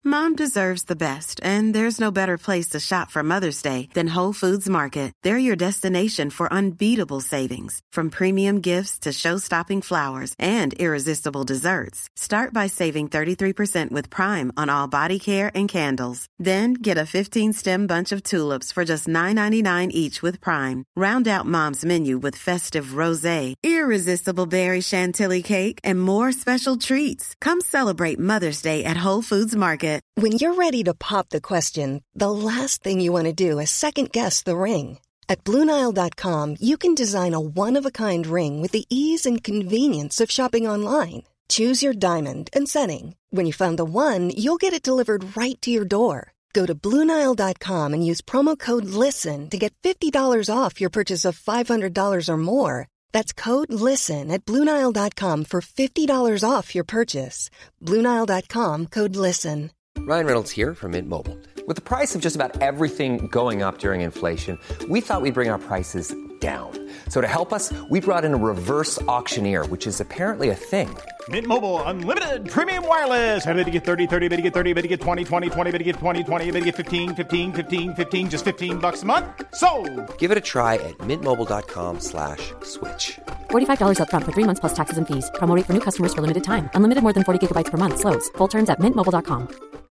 Mom deserves the best, and there's no better place to shop for Mother's Day than Whole Foods Market. They're your destination for unbeatable savings, from premium gifts to show-stopping flowers and irresistible desserts. Start by saving 33% with Prime on all body care and candles. Then get a 15-stem bunch of tulips for just $9.99 each with Prime. Round out Mom's menu with festive rosé, irresistible berry chantilly cake, and more special treats. Come celebrate Mother's Day at Whole Foods Market. When you're ready to pop the question, the last thing you want to do is second-guess the ring. At BlueNile.com, you can design a one-of-a-kind ring with the ease and convenience of shopping online. Choose your diamond and setting. When you find the one, you'll get it delivered right to your door. Go to BlueNile.com and use promo code LISTEN to get $50 off your purchase of $500 or more. That's code LISTEN at BlueNile.com for $50 off your purchase. BlueNile.com, code LISTEN. Ryan Reynolds here from Mint Mobile. With the price of just about everything going up during inflation, we thought we'd bring our prices down. So to help us, we brought in a reverse auctioneer, which is apparently a thing. Mint Mobile Unlimited Premium Wireless. How to get 30, 30, bit to get 30, bit to get 20, 20, 20, bit to get 20, 20, bit to get 15, 15, 15, 15, just $15 a month? Sold! Give it a try at mintmobile.com/switch. $45 up front for 3 months plus taxes and fees. Promo rate for new customers for limited time. Unlimited more than 40 gigabytes per month. Slows full terms at mintmobile.com.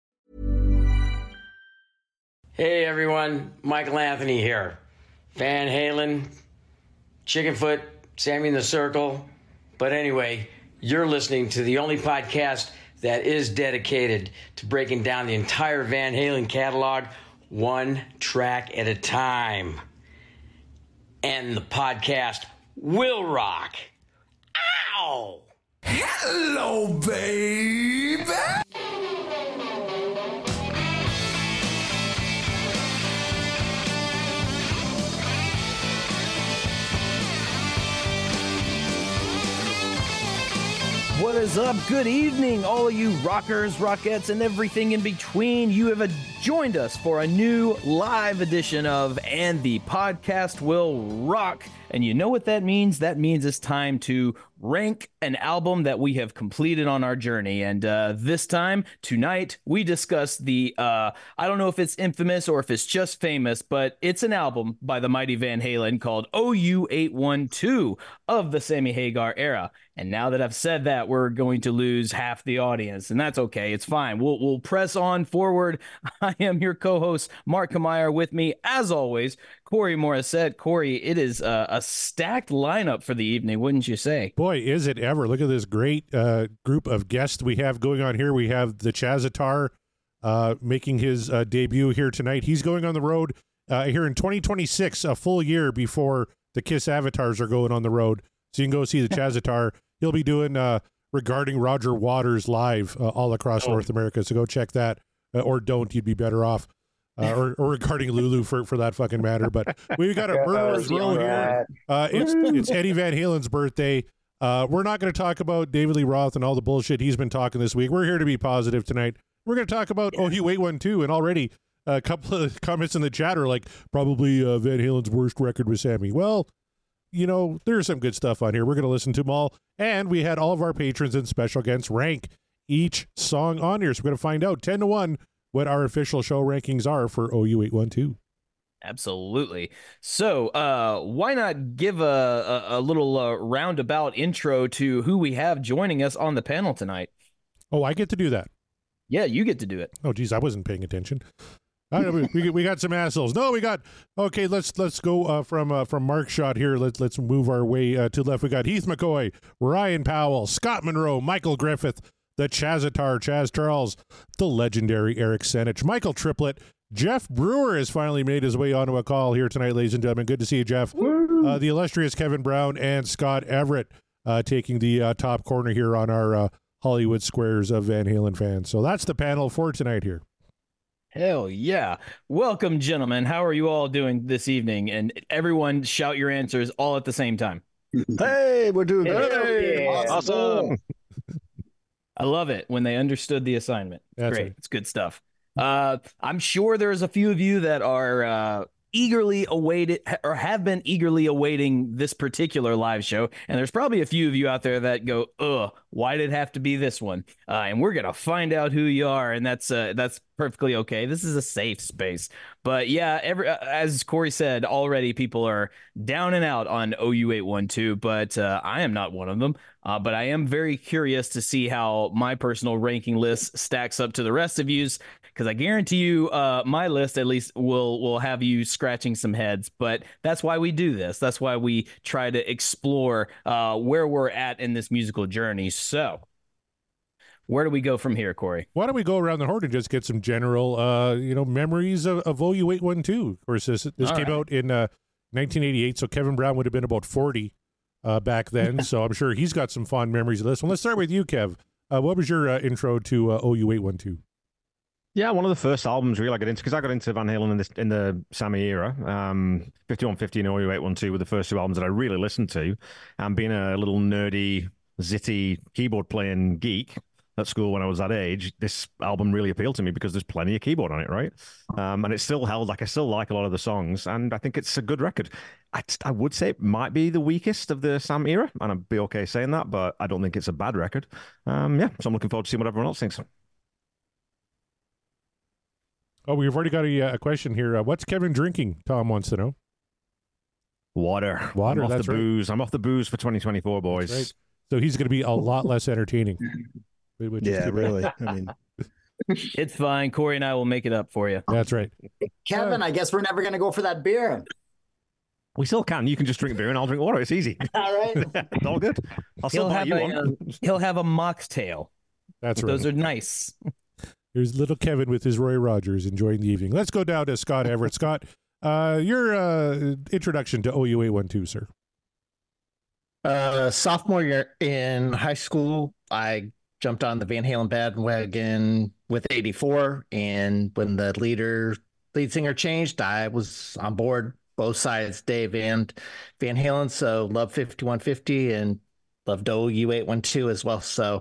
Hey everyone, Michael Anthony here. Van Halen, Chickenfoot, Sammy in the Circle. But anyway, you're listening to the only podcast that is dedicated to breaking down the entire Van Halen catalog one track at a time. And the podcast will rock. Ow! Hello, baby! What is up? Good evening, all of you rockers, rockettes, and everything in between. You have joined us for a new live edition of And the Podcast Will Rock. And you know what that means? That means it's time to rank an album that we have completed on our journey. And this time, tonight, we discuss the, I don't know if it's infamous or if it's just famous, but it's an album by the mighty Van Halen called OU812 of the Sammy Hagar era. And now that I've said that, we're going to lose half the audience, and that's okay. It's fine. We'll press on forward. I am your co-host, Mark Kamier. With me, as always, Corey Morissette. Corey, it is a stacked lineup for the evening, wouldn't you say? Boy, is it ever. Look at this great group of guests we have going on here. We have the Chazatar making his debut here tonight. He's going on the road here in 2026, a full year before the Kiss Avatars are going on the road. So you can go see the Chazatar. He'll be doing Regarding Roger Waters live all across North America. So go check that. Or don't. You'd be better off. Or Regarding Lulu for that fucking matter. But we've got a Murderer's Row here. It's Eddie Van Halen's birthday. We're not going to talk about David Lee Roth and all the bullshit he's been talking this week. We're here to be positive tonight. We're going to talk about OU812, and already a couple of comments in the chat are like, probably Van Halen's worst record with Sammy. Well, you know, there's some good stuff on here. We're going to listen to them all. And we had all of our patrons and special guests rank each song on here. So we're going to find out 10-1 what our official show rankings are for OU812. Absolutely. So why not give a little roundabout intro to who we have joining us on the panel tonight? Oh, I get to do that. Yeah, you get to do it. Oh, geez, I wasn't paying attention. We got some assholes. No, we got okay. Let's go from Mark Shot here. Let's move our way to the left. We got Heath McCoy, Ryan Powell, Scott Monroe, Michael Griffith, the Chazatar, Chaz Charles, the legendary Eric Senich, Michael Triplett, Jeff Brewer has finally made his way onto a call here tonight, ladies and gentlemen. Good to see you, Jeff. The illustrious Kevin Brown and Scott Everett taking the top corner here on our Hollywood Squares of Van Halen fans. So that's the panel for tonight here. Hell yeah. Welcome, gentlemen. How are you all doing this evening? And everyone shout your answers all at the same time. Hey, we're doing good. Hey, awesome. I love it when they understood the assignment. That's Great. right. It's good stuff. I'm sure there's a few of you that are eagerly awaited or have been eagerly awaiting this particular live show. And there's probably a few of you out there that go, ugh, why did it have to be this one? And we're going to find out who you are. And that's perfectly okay. This is a safe space. But yeah, as Corey said, already people are down and out on OU812, but I am not one of them. But I am very curious to see how my personal ranking list stacks up to the rest of you's, because I guarantee you my list at least will have you scratching some heads. But that's why we do this. That's why we try to explore where we're at in this musical journey. So where do we go from here, Corey? Why don't we go around the horn and just get some general, memories of OU812? Of course, this came out in 1988, so Kevin Brown would have been about 40 back then. So I'm sure he's got some fond memories of this one. Let's start with you, Kev. What was your intro to OU812? Yeah, one of the first albums really I got into, because I got into Van Halen in the Sammy era. 5150 and OU812 were the first two albums that I really listened to. And being a little nerdy, zitty keyboard playing geek at school when I was that age, this album really appealed to me because there's plenty of keyboard on it, right? And it still held, I still like a lot of the songs, and I think it's a good record. I would say it might be the weakest of the Sam era, and I'd be okay saying that, but I don't think it's a bad record. So I'm looking forward to seeing what everyone else thinks. Oh, we've already got a question here. What's Kevin drinking? Tom wants to know. Water. Water, I'm off that's the right. booze. I'm off the booze for 2024, boys. Right. So he's going to be a lot less entertaining. Yeah, really. I mean, It's fine. Corey and I will make it up for you. That's right. Kevin, I guess we're never going to go for that beer. We still can. You can just drink beer and I'll drink water. It's easy. All right. It's all good. I'll still buy you one. He'll have a mocktail. That's right. Those are nice. Here's little Kevin with his Roy Rogers enjoying the evening. Let's go down to Scott Everett. Scott, your introduction to OU812, sir. sophomore year in high school, I jumped on the Van Halen bandwagon with 84. And when the lead singer changed, I was on board both sides, Dave and Van Halen. So love 5150 and loved OU812 as well. So,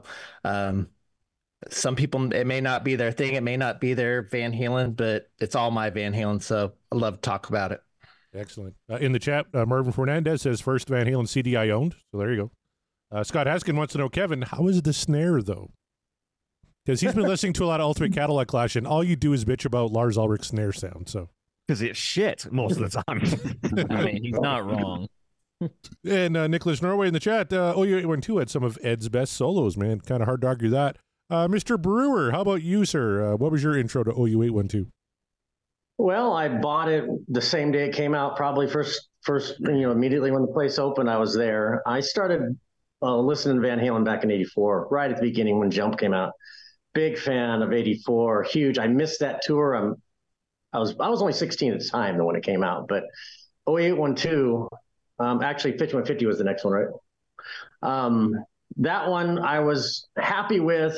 some people, it may not be their thing. It may not be their Van Halen, but it's all my Van Halen. So I love to talk about it. Excellent. In the chat, Marvin Fernandez says first Van Halen CD I owned. So there you go. Scott Haskin wants to know, Kevin, how is the snare though? Because he's been listening to a lot of Ultimate Cadillac Clash, and all you do is bitch about Lars Ulrich's snare sound. So because it's shit most of the time. I mean, he's not wrong. And Nicholas Norway in the chat, OU812 had some of Ed's best solos, man. Kind of hard to argue that. Mr. Brewer, how about you, sir? What was your intro to OU812? Well, I bought it the same day it came out, probably first, immediately when the place opened, I was there. I started listening to Van Halen back in 84, right at the beginning when Jump came out. Big fan of 84, huge. I missed that tour. I was only 16 at the time when it came out, but OU812, actually 5150 was the next one, right? That one I was happy with.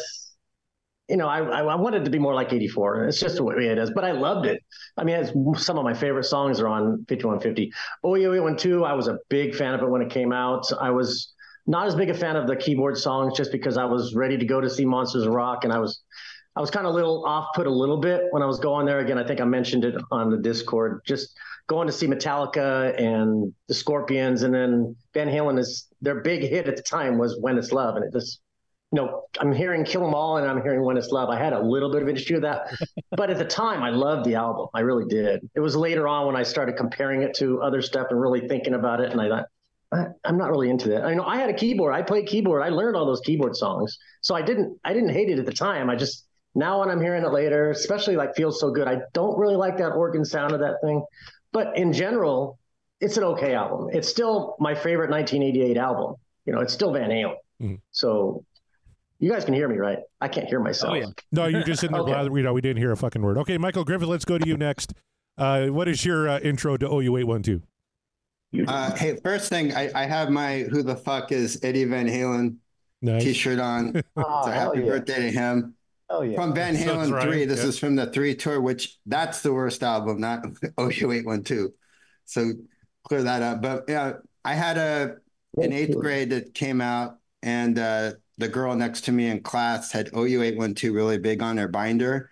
I wanted to be more like 84. It's just the way it is, but I loved it. I mean, some of my favorite songs are on 5150. OU812, I was a big fan of it when it came out. I was not as big a fan of the keyboard songs just because I was ready to go to see Monsters of Rock, and I was kind of a little off-put a little bit when I was going there. Again, I think I mentioned it on the Discord, just going to see Metallica and the Scorpions, and then Van Halen their big hit at the time was When It's Love. And it just, I'm hearing Kill 'Em All and I'm hearing When It's Love. I had a little bit of an issue with that, but at the time I loved the album. I really did. It was later on when I started comparing it to other stuff and really thinking about it. And I thought, I'm not really into that. I had a keyboard. I played keyboard. I learned all those keyboard songs. So I didn't hate it at the time. Now when I'm hearing it later, especially like Feels So Good, I don't really like that organ sound of that thing. But in general, it's an okay album. It's still my favorite 1988 album. It's still Van Halen. Mm-hmm. So you guys can hear me, right? I can't hear myself. Oh, yeah. No, you're just sitting there glad we didn't hear a fucking word. Okay, Michael Griffith, let's go to you next. What is your intro to OU812? Hey, first thing, I have my Who the Fuck is Eddie Van Halen t-shirt on. So happy birthday to him. Oh, yeah. From Van Halen 3, this is from the 3 tour, which that's the worst album, not OU812. So clear that up. But yeah, I had an 8th grade that came out, and the girl next to me in class had OU812 really big on their binder.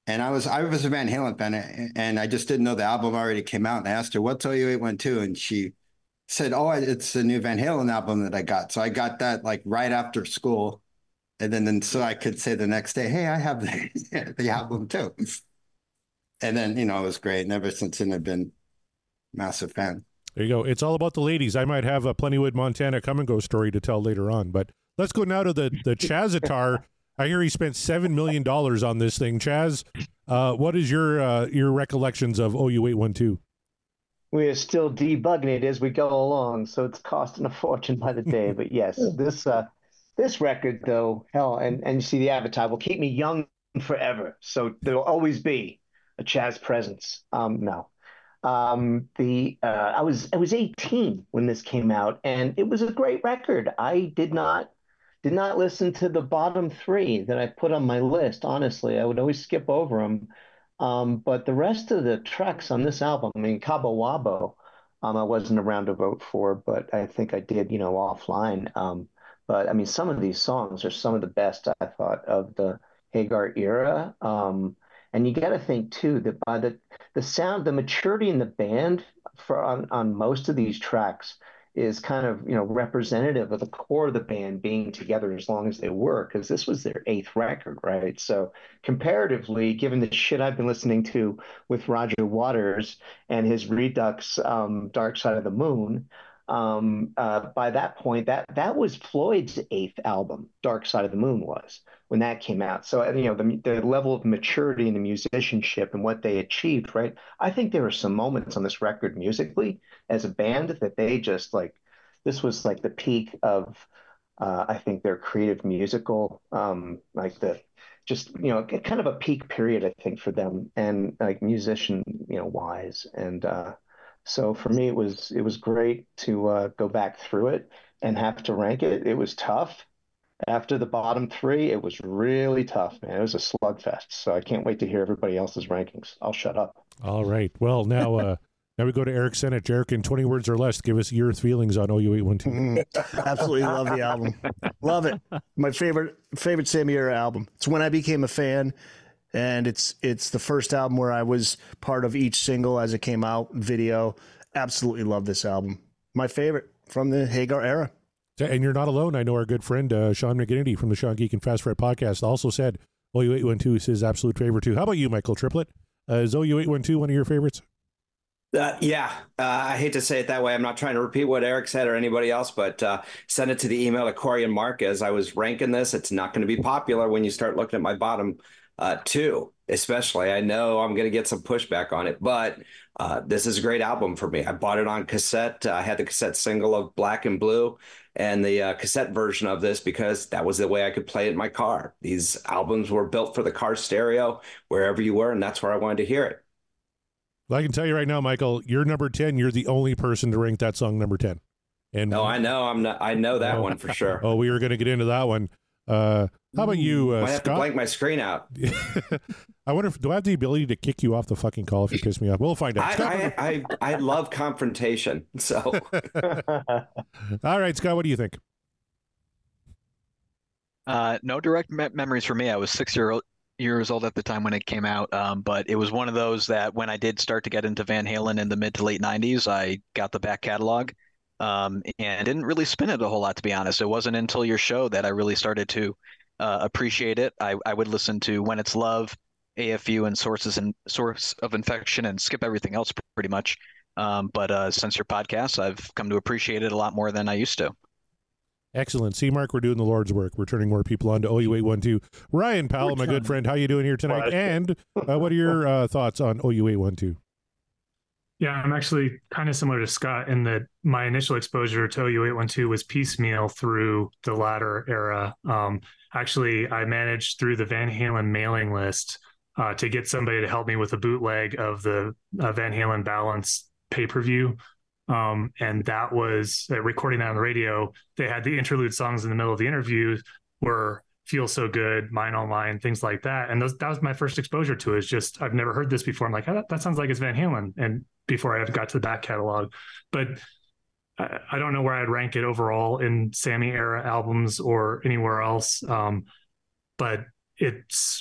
And I was a Van Halen fan, and I just didn't know the album already came out. And I asked her, "What's OU812?" And she said, "Oh, it's the new Van Halen album that I got." So I got that like right after school, and then so I could say the next day, "Hey, I have the album too." And then it was great. And ever since then, I've been a massive fan. There you go. It's all about the ladies. I might have a Plentywood, Montana come and go story to tell later on, but let's go now to the Chazatar. I hear he spent $7 million on this thing. Chaz, what is your recollections of OU812? We are still debugging it as we go along, so it's costing a fortune by the day. But yes, this record though, hell, and you see the avatar will keep me young forever. So there'll always be a Chaz presence. No. I was 18 when this came out, and it was a great record. I did not listen to the bottom three that I put on my list. Honestly, I would always skip over them. But the rest of the tracks on this album, I mean, Cabo Wabo, I wasn't around to vote for, but I think I did, offline. But I mean, some of these songs are some of the best I thought of the Hagar era. And you got to think too that by the sound, the maturity in the band on most of these tracks is kind of representative of the core of the band being together as long as they were, because this was their 8th record, right? So comparatively, given the shit I've been listening to with Roger Waters and his Redux Dark Side of the Moon, by that point that was Floyd's 8th album. Dark Side of the Moon was when that came out. So the level of maturity in the musicianship and what they achieved, right? I think there were some moments on this record musically as a band that they just this was like the peak of I think their creative musical kind of a peak period, I think, for them, and like musician wise. And so for me, it was great to go back through it and have to rank it. It was tough. After the bottom three, it was really tough, man. It was a slugfest. So I can't wait to hear everybody else's rankings. I'll shut up. All right. Well, now we go to Eric Senich. Eric, in 20 words or less, give us your feelings on OU812. Absolutely love the album. Love it. My favorite Sammy era album. It's when I became a fan. And it's the first album where I was part of each single as it came out, video. Absolutely love this album. My favorite from the Hagar era. And you're not alone. I know our good friend Sean McGinnity from the Sean Geek and Fast Fred podcast also said OU812 is his absolute favorite too. How about you, Michael Triplett? Is OU812 one of your favorites? I hate to say it that way. I'm not trying to repeat what Eric said or anybody else, but send it to the email at Corey and Mark as I was ranking this. It's not going to be popular when you start looking at my bottom two, especially. I know I'm going to get some pushback on it, but this is a great album for me. I bought it on cassette. I had the cassette single of Black and Blue and the cassette version of this because that was the way I could play it in my car. These albums were built for the car stereo, wherever you were, and that's where I wanted to hear it. Well, I can tell you right now, Michael, you're number 10. You're the only person to rank that song number 10. And no, I know. I know that one for sure. Oh, we were going to get into that one. How about you, Might have Scott? to blank my screen out. I wonder do I have the ability to kick you off the fucking call if you piss me off? We'll find out. I love confrontation. So, all right, Scott, what do you think? No direct memories for me. I was 6 years old at the time when it came out, but it was one of those that when I did start to get into Van Halen in the mid to late 90s, I got the back catalog and didn't really spin it a whole lot, to be honest. It wasn't until your show that I really started to appreciate it. I would listen to When It's Love, AFU, and Source of Infection, and skip everything else pretty much. But since your podcast, I've come to appreciate it a lot more than I used to. Excellent. See, Mark, we're doing the Lord's work. We're turning more people on to OU812. Ryan Powell, my good friend, how you doing here tonight? And what are your thoughts on OU812? Yeah, I'm actually kind of similar to Scott in that my initial exposure to OU812 was piecemeal through the latter era. Actually, I managed through the Van Halen mailing list to get somebody to help me with a bootleg of the Van Halen Balance pay-per-view. And that was recording that on the radio. They had the interlude songs in the middle of the interview were Feel So Good, Mine All Mine, things like that. And that was my first exposure to it. It's just, I've never heard this before. I'm like, oh, that sounds like it's Van Halen. And before I got to the back catalog, but I don't know where I'd rank it overall in Sammy era albums or anywhere else. But it's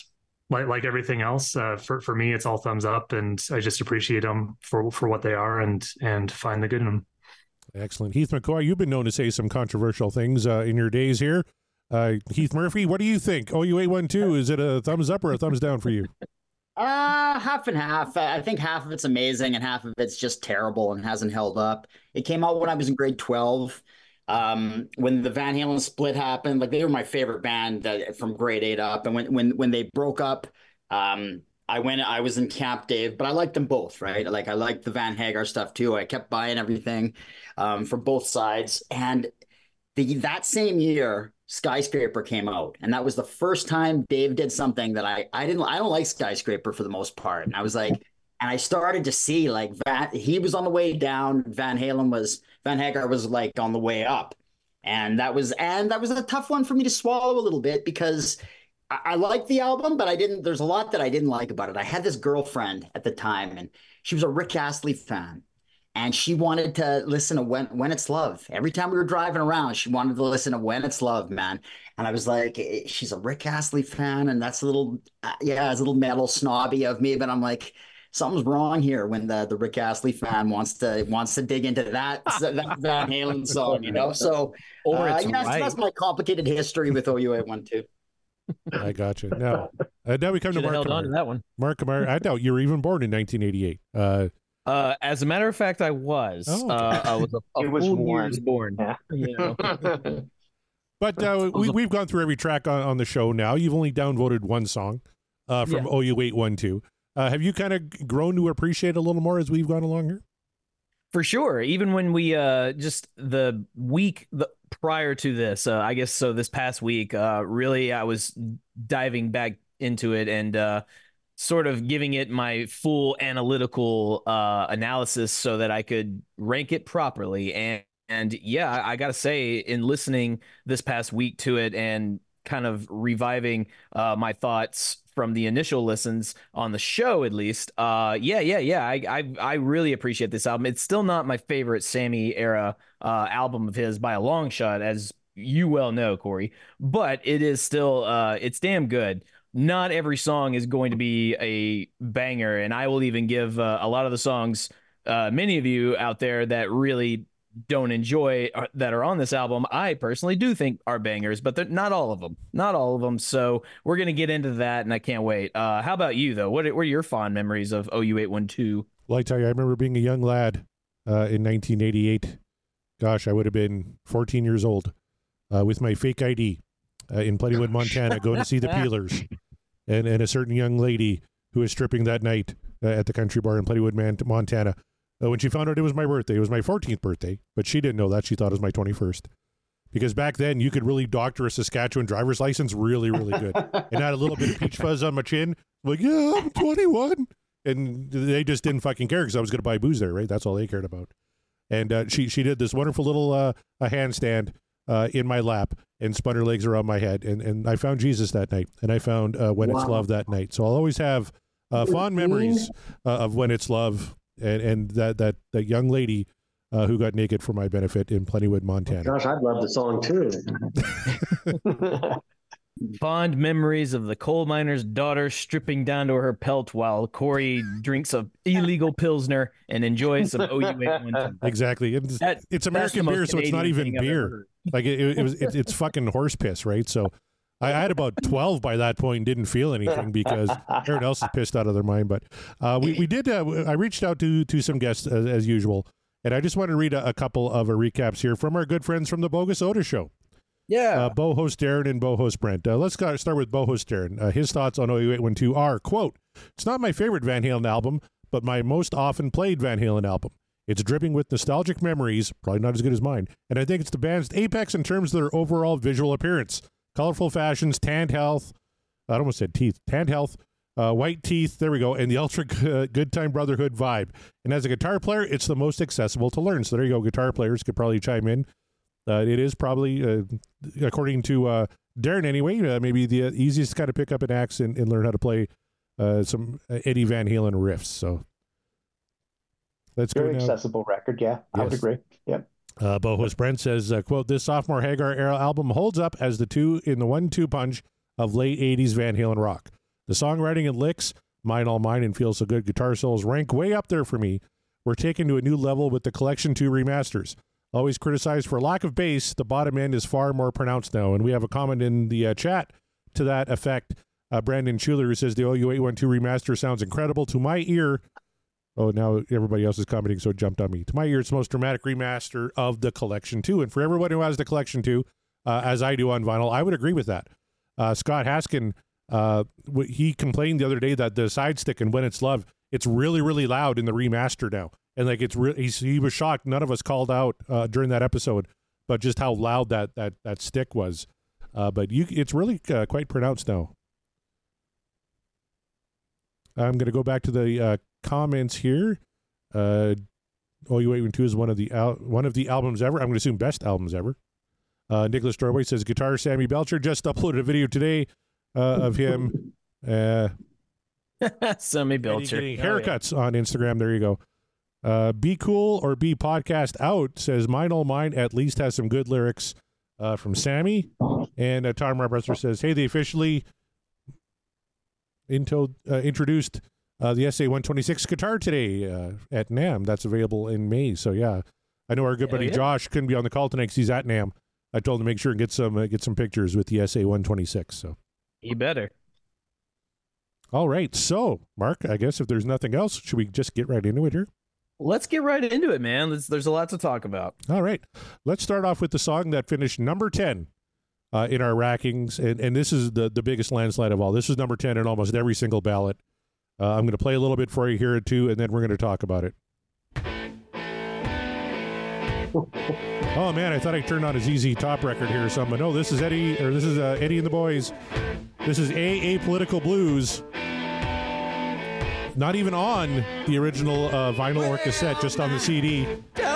like everything else, for me, it's all thumbs up, and I just appreciate them for what they are and find the good in them. Excellent. Heath McCoy, you've been known to say some controversial things in your days here. Heath Murphy, what do you think? OU812, is it a thumbs up or a thumbs down for you? Half and half. I think half of it's amazing and half of it's just terrible and hasn't held up. It came out when I was in grade 12. When the Van Halen split happened, like they were my favorite band from grade 8 up. And when they broke up, I was in Camp Dave, but I liked them both, right? Like I liked the Van Hagar stuff too. I kept buying everything from both sides. And that same year, Skyscraper came out, and that was the first time Dave did something that I don't like Skyscraper for the most part. And I was like, and I started to see like he was on the way down, Van Hagar was like on the way up. And that was a tough one for me to swallow a little bit because I liked the album, but there's a lot that I didn't like about it. I had this girlfriend at the time, and she was a Rick Astley fan. And she wanted to listen to When It's Love. Every time we were driving around, she wanted to listen to When It's Love, man. And I was like, she's a Rick Astley fan, and that's a little, it's a little metal snobby of me. But I'm like, something's wrong here when the Rick Astley fan wants to dig into that Van Halen song, you know. So, that's my complicated history with OU812. I got you. Now we come to Mark. Held on to that one. Mark, I doubt you were even born in 1988. As a matter of fact, I was. Oh, okay. I was a full years born. Yeah. You know? But we've gone through every track on the show now. You've only downvoted one song from OU812. Have you kind of grown to appreciate a little more as we've gone along here? For sure. Even when we just the week prior to this, I guess so this past week, really I was diving back into it and sort of giving it my full analytical analysis so that I could rank it properly. And yeah, I got to say, in listening this past week to it and kind of reviving my thoughts from the initial listens on the show, at least, I really appreciate this album. It's still not my favorite Sammy era album of his by a long shot, as you well know, Corey, but it is still it's damn good. Not every song is going to be a banger, and I will even give a lot of the songs many of you out there that really don't enjoy that are on this album, I personally do think are bangers, but they're not all of them. So we're going to get into that, and I can't wait. How about you, though? What are your fond memories of OU812? Well, I tell you, I remember being a young lad in 1988. Gosh, I would have been 14 years old with my fake ID in Plentywood, Montana, going to see the Peelers. And a certain young lady who was stripping that night at the country bar in Plentywood, Montana. When she found out it was my birthday, it was my 14th birthday, but she didn't know that. She thought it was my 21st. Because back then, you could really doctor a Saskatchewan driver's license really, really good. And I had a little bit of peach fuzz on my chin. Like, yeah, I'm 21. And they just didn't fucking care because I was going to buy booze there, right? That's all they cared about. And she did this wonderful little a handstand in my lap and spun her legs around my head. And I found Jesus that night. And I found When It's Love that night. So I'll always have fond memories of When It's Love and that young lady who got naked for my benefit in Plentywood, Montana. Gosh, I'd love the song too. Fond memories of the coal miner's daughter stripping down to her pelt while Corey drinks a illegal Pilsner and enjoys some OU812. Exactly. It's American beer, so it's not even beer. Like it's fucking horse piss, right? So I had about 12 by that point and didn't feel anything because everyone else is pissed out of their mind. But we did. I reached out to some guests as usual, and I just want to read a couple of recaps here from our good friends from the Bogus Oda Show. Yeah. Bo-host Darren and Bo-host Brent. Let's start with Bo-host Darren. His thoughts on OU812 are, quote, "It's not my favorite Van Halen album, but my most often played Van Halen album. It's dripping with nostalgic memories, probably not as good as mine, and I think it's the band's apex in terms of their overall visual appearance. Colorful fashions, tanned health, I almost said teeth, tanned health, white teeth, there we go, and the ultra good time brotherhood vibe. And as a guitar player, it's the most accessible to learn." So there you go, guitar players could probably chime in. It is probably, according to Darren anyway, maybe the easiest to kind of pick up an axe and learn how to play some Eddie Van Halen riffs. So let's go now. Very accessible record, yeah. I would agree. Yep. Bo-host Brent says, quote, "This sophomore Hagar era album holds up as the 2 in the 1-2 punch of late 80s Van Halen rock. The songwriting and licks, Mine All Mine and Feel So Good guitar solos rank way up there for me. We're taken to a new level with the Collection 2 remasters. Always criticized for lack of bass, the bottom end is far more pronounced now. And we have a comment in the chat to that effect. Brandon Schuler, who says the OU812 remaster sounds incredible. To my ear, oh, now everybody else is commenting, so it jumped on me. To my ear, it's the most dramatic remaster of the Collection 2. And for everyone who has the Collection 2, as I do on vinyl, I would agree with that. Scott Haskin, he complained the other day that the side stick and When It's Love, it's really, really loud in the remaster now. And like he was shocked. None of us called out during that episode, but just how loud that stick was. But it's really quite pronounced now. I'm going to go back to the comments here. OU812 is one of the albums ever. I'm going to assume best albums ever. Nicholas Dorway says guitar Sammy Belcher just uploaded a video today of him. Sammy Belcher getting haircuts on Instagram. There you go. Be Cool or Be Podcast Out says Mine All Mine at least has some good lyrics from Sammy. And Tom Arbresser says, hey, they officially introduced the SA-126 guitar today at NAMM. That's available in May. So yeah, I know our good buddy Josh couldn't be on the call tonight because he's at NAMM. I told him to make sure and get some pictures with the SA-126. So you better. All right. So Mark, I guess if there's nothing else, should we just get right into it here? Let's get right into it, man. There's a lot to talk about. All right. Let's start off with the song that finished number 10 in our rankings. And this is the biggest landslide of all. This is number 10 in almost every single ballot. I'm going to play a little bit for you here too, and then we're going to talk about it. Oh man, I thought I turned on a ZZ Top record here or something. No, this is Eddie and the Boys. This is Apolitical Blues. Not even on the original vinyl or cassette, just on the CD.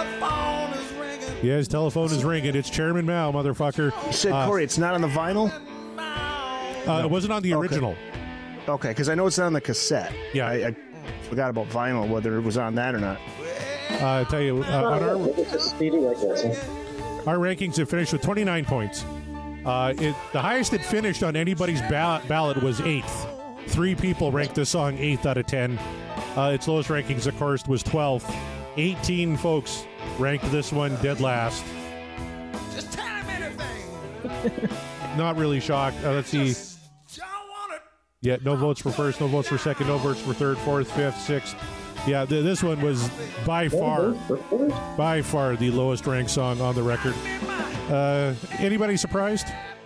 Yes, telephone is ringing. It's Chairman Mao, motherfucker. You said, Corey, it's not on the vinyl? It wasn't on the original. Okay, because I know it's on the cassette. Yeah. I forgot about vinyl, whether it was on that or not. I tell you, on our rankings, it finished with 29 points. The highest it finished on anybody's ballot was 8th. 3 people ranked this song 8th out of 10. Its lowest rankings, of course, was 12th. 18 folks ranked this one dead last. Just tell him anything. Not really shocked. Let's see. Yeah, no votes for first, no votes for second, no votes for third, fourth, fifth, sixth. Yeah, this one was by far the lowest ranked song on the record. Anybody surprised?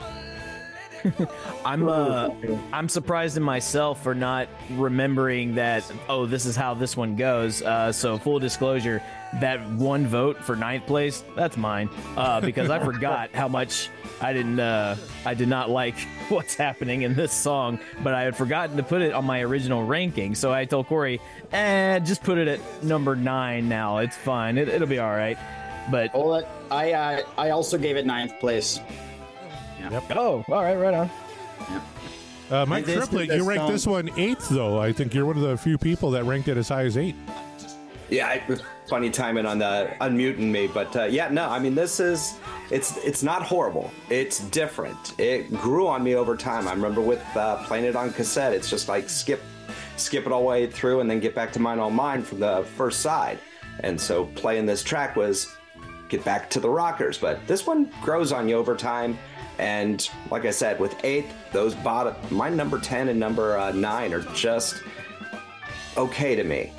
I'm surprised in myself for not remembering that, oh, this is how this one goes. So full disclosure, that one vote for 9th place, that's mine. Because I forgot how much I did not like what's happening in this song, but I had forgotten to put it on my original ranking. So I told Corey, just put it at number 9 now. It's fine. It'll be all right. But I also gave it 9th place. Yeah. Yep. Oh, all right, right on. Yeah. Mike Triplett, you ranked this one 8th, though. I think you're one of the few people that ranked it as high as 8. Yeah, funny timing on unmuting me, but I mean, it's not horrible. It's different. It grew on me over time. I remember with playing it on cassette, it's just like skip it all the way through and then get back to Mine All Mine from the first side. And so playing this track was get back to the rockers, but this one grows on you over time. And like I said, with 8th, those bottom, my number 10 and number 9 are just okay to me.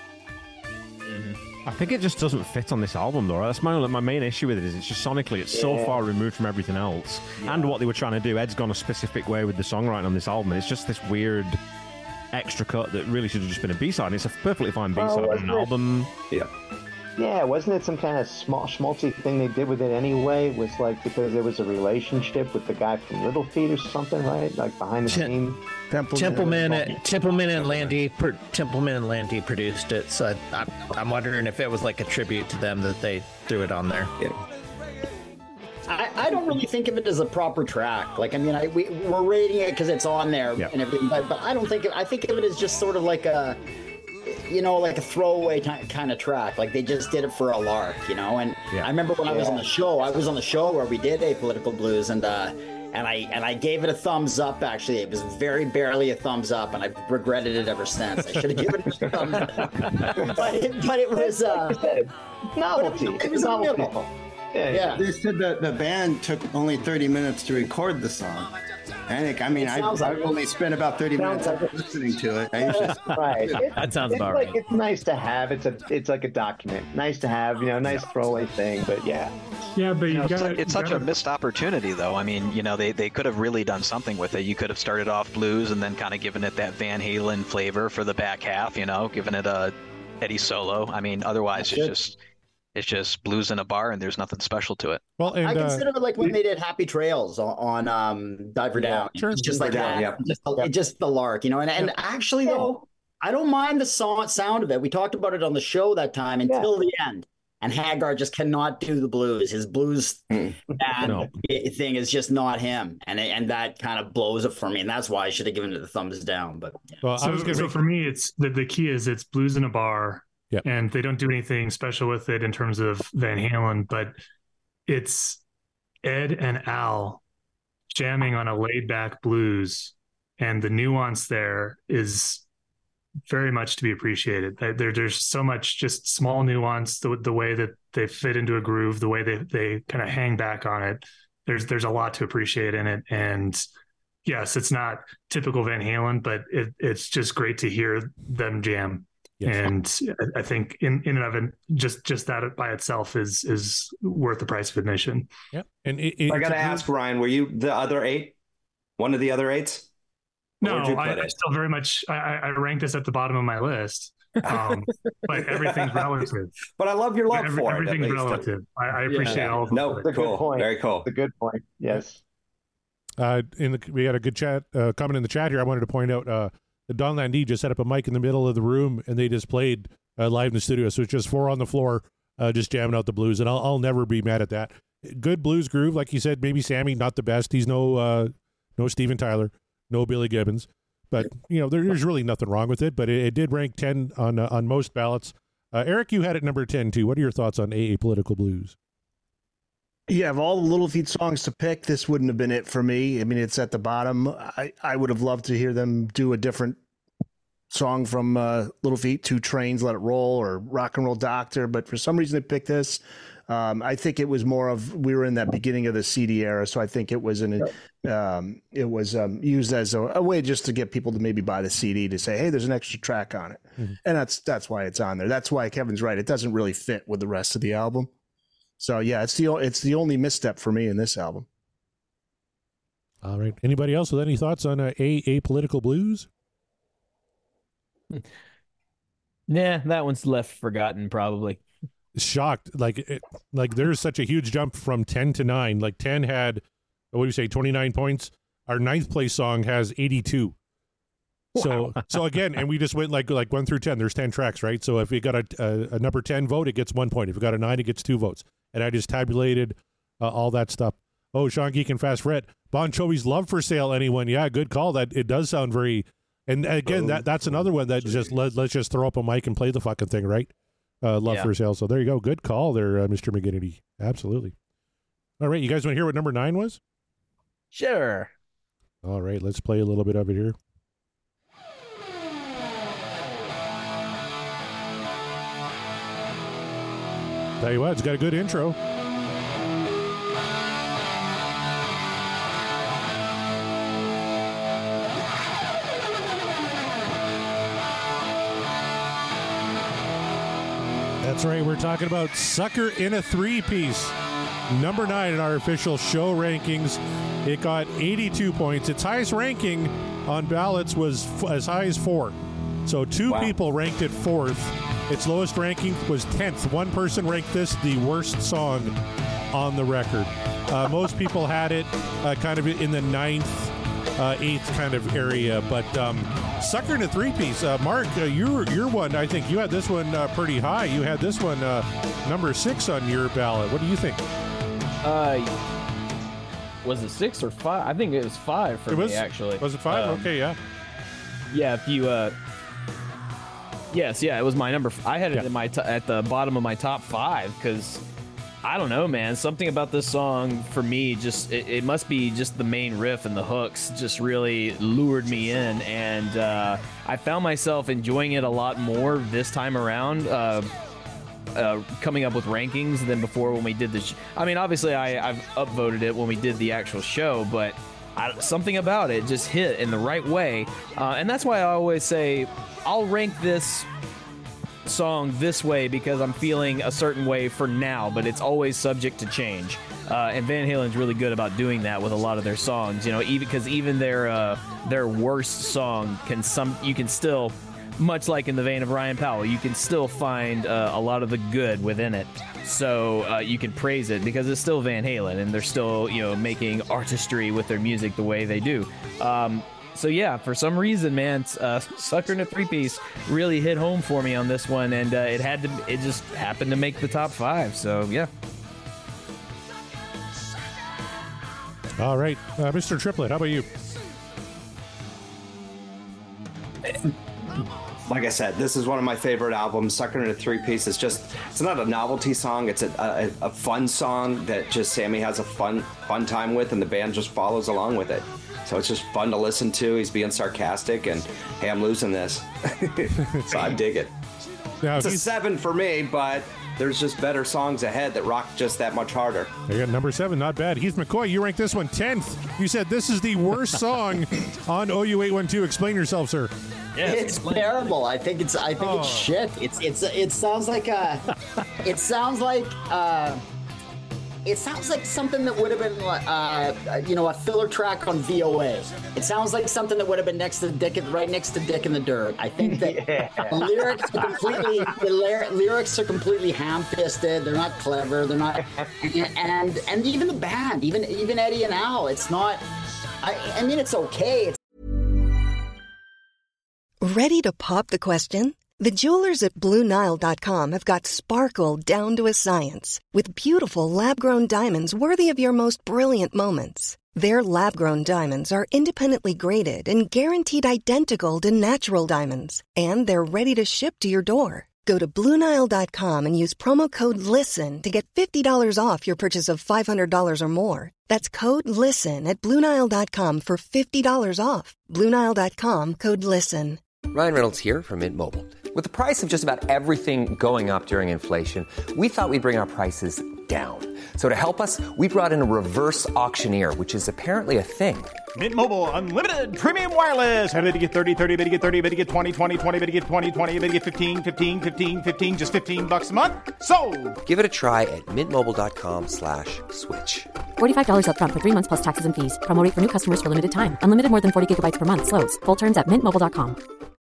I think it just doesn't fit on this album, though. That's my main issue with it. Is it's just sonically, it's so far removed from everything else, and what they were trying to do. Ed's gone a specific way with the songwriting on this album, and it's just this weird extra cut that really should have just been a B-side. It's a perfectly fine B-side on an album. Yeah. Yeah, wasn't it some kind of schmaltzy thing they did with it anyway? It was like because there was a relationship with the guy from Little Feat or something, right? Like behind the scenes. Templeman and Landy produced it, so I'm wondering if it was like a tribute to them that they threw it on there. Yeah. I don't really think of it as a proper track. Like, I mean, we're rating it because it's on there and everything, but I don't think I think of it as just sort of like a, like a throwaway kind of track. Like they just did it for a lark, And I remember when I was on the show, where we did Apolitical Blues, and and I gave it a thumbs up. Actually, it was very barely a thumbs up, and I've regretted it ever since. I should have given it a thumbs up, but it was novelty. It was a middle. Yeah. They said that the band took only 30 minutes to record the song. I've only spent about 30 minutes listening to it. Right. That sounds about like, right. It's nice to have. It's like a document. Nice to have, nice throwaway thing, but yeah. Yeah, but it's such a missed opportunity, though. I mean, they could have really done something with it. You could have started off blues and then kind of given it that Van Halen flavor for the back half, given it a Eddie solo. I mean, otherwise it's just blues in a bar and there's nothing special to it. Well, and, I consider it like when they did Happy Trails on Diver Down. Sure. It's just like Down, that. Just the lark, and actually though, I don't mind the sound of it. We talked about it on the show that time until the end. And Haggard just cannot do the blues. His blues thing is just not him, and that kind of blows it for me. And that's why I should have given it the thumbs down. But well, so for me, it's the key is it's blues in a bar. Yep. And they don't do anything special with it in terms of Van Halen, but it's Ed and Al jamming on a laid back blues. And the nuance there is very much to be appreciated. There's so much just small nuance, the way that they fit into a groove, the way they kind of hang back on it. There's a lot to appreciate in it. And yes, it's not typical Van Halen, but it's just great to hear them jam. Yes. And I think in and of it, just that by itself is worth the price of admission. Yep. And I got to ask, Ryan, were you the other 8? One of the other 8s? No, I still very much. I ranked this at the bottom of my list, but everything's relative. But I love your love for it. Everything's relative. I appreciate all of them. No, cool. Point. Very cool. It's a good point. Yes. We had a good chat comment in the chat here. I wanted to point out the Don Landee just set up a mic in the middle of the room, and they just played live in the studio. So it's just 4 on the floor, just jamming out the blues, and I'll never be mad at that. Good blues groove, like you said. Maybe Sammy, not the best. He's no Steven Tyler. No Billy Gibbons, but there's really nothing wrong with it. But it did rank 10 on most ballots. Eric, you had it number 10 too. What are your thoughts on Apolitical Blues? Yeah, of all the Little Feat songs to pick, this wouldn't have been it for me. I mean, it's at the bottom. I would have loved to hear them do a different song from Little Feat, 2 Trains, Let It Roll, or Rock and Roll Doctor. But for some reason, they picked this. I think it was more of, we were in that beginning of the CD era, so I think it was used as a way just to get people to maybe buy the CD to say, hey, there's an extra track on it. Mm-hmm. And that's why it's on there. That's why Kevin's right. It doesn't really fit with the rest of the album. So yeah, it's the only misstep for me in this album. All right. Anybody else with any thoughts on Apolitical Blues? Nah, that one's left forgotten probably. Shocked, like there's such a huge jump from 10 to 9. Like 10 had, what do you say, 29 points. Our 9th place song has 82. Wow. So again, and we just went like 1 through 10. There's 10 tracks, right? So if you got a number 10 vote, it gets 1 point. If you got a 9, it gets 2 votes. And I just tabulated all that stuff. Oh, Sean Geek and Fast Fred, Bon Jovi's Love for Sale. Anyone? Yeah, good call. That it does sound very. And again, that's another one that just let's just throw up a mic and play the fucking thing, right? Love for Sale. So there you go. Good call there, Mr. McGinnity. Absolutely. All right. You guys want to hear what number 9 was? Sure. All right. Let's play a little bit of it here. Tell you what, it's got a good intro. That's right, we're talking about Sucker in a 3-piece. Number 9 in our official show rankings. It got 82 points. Its highest ranking on ballots was as high as 4. So 2 people ranked it 4th. Its lowest ranking was 10th. One person ranked this the worst song on the record. Most people had it kind of in the 9th, 8th kind of area. But Sucker in a 3-piece. Mark, your one, I think you had this one pretty high. You had this one number 6 on your ballot. What do you think? Was it 6 or 5? I think it was 5 for me, actually. Was it 5? Okay, yeah. Yeah, if you... Yes, yeah, it was my number. I had it in my at the bottom of my top 5 because I don't know, man. Something about this song for me, just it must be just the main riff and the hooks just really lured me in, and I found myself enjoying it a lot more this time around, coming up with rankings than before when we did the I mean, obviously I've upvoted it when we did the actual show, but something about it just hit in the right way, and that's why I always say I'll rank this song this way because I'm feeling a certain way for now, but it's always subject to change. And Van Halen's really good about doing that with a lot of their songs. You know, even their worst song you can still, much like in the vein of Ryan Powell, you can still find a lot of the good within it. So you can praise it because it's still Van Halen, and they're still making artistry with their music the way they do. So yeah, for some reason, man, Sucker in a Three-Piece really hit home for me on this one, and it just happened to make the top 5. So yeah. All right, Mr. Triplett, how about you? Like I said, this is one of my favorite albums. Sucker in a Three-Piece is it's not a novelty song. It's a fun song that just Sammy has a fun time with, and the band just follows along with it. So it's just fun to listen to. He's being sarcastic, and hey, I'm losing this. So I dig it. Now, it's a 7 for me, but there's just better songs ahead that rock just that much harder. You got number 7, not bad. Heath McCoy, you ranked this one 10th. You said this is the worst song on OU812. Explain yourself, sir. Yes, it's terrible. I think it's shit. It sounds like something that would have been, a filler track on VOA. It sounds like something that would have been right next to Dick in the Dirt. I think that the lyrics are completely ham-fisted. They're not clever. They're not, and even the band, even Eddie and Al, it's not. I mean, it's okay. Ready to pop the question? The jewelers at BlueNile.com have got sparkle down to a science with beautiful lab-grown diamonds worthy of your most brilliant moments. Their lab-grown diamonds are independently graded and guaranteed identical to natural diamonds, and they're ready to ship to your door. Go to BlueNile.com and use promo code LISTEN to get $50 off your purchase of $500 or more. That's code LISTEN at BlueNile.com for $50 off. BlueNile.com, code LISTEN. Ryan Reynolds here from Mint Mobile. With the price of just about everything going up during inflation, we thought we'd bring our prices down. So to help us, we brought in a reverse auctioneer, which is apparently a thing. Mint Mobile Unlimited Premium Wireless. How to get 30, 30, how to get 30, how to get 20, 20, 20, how to get 20, 20, how to get 15, 15, 15, 15, just $15 a month? Sold! Give it a try at mintmobile.com/switch. $45 up front for 3 months plus taxes and fees. Promo rate for new customers for limited time. Unlimited more than 40 gigabytes per month. Slows full terms at mintmobile.com.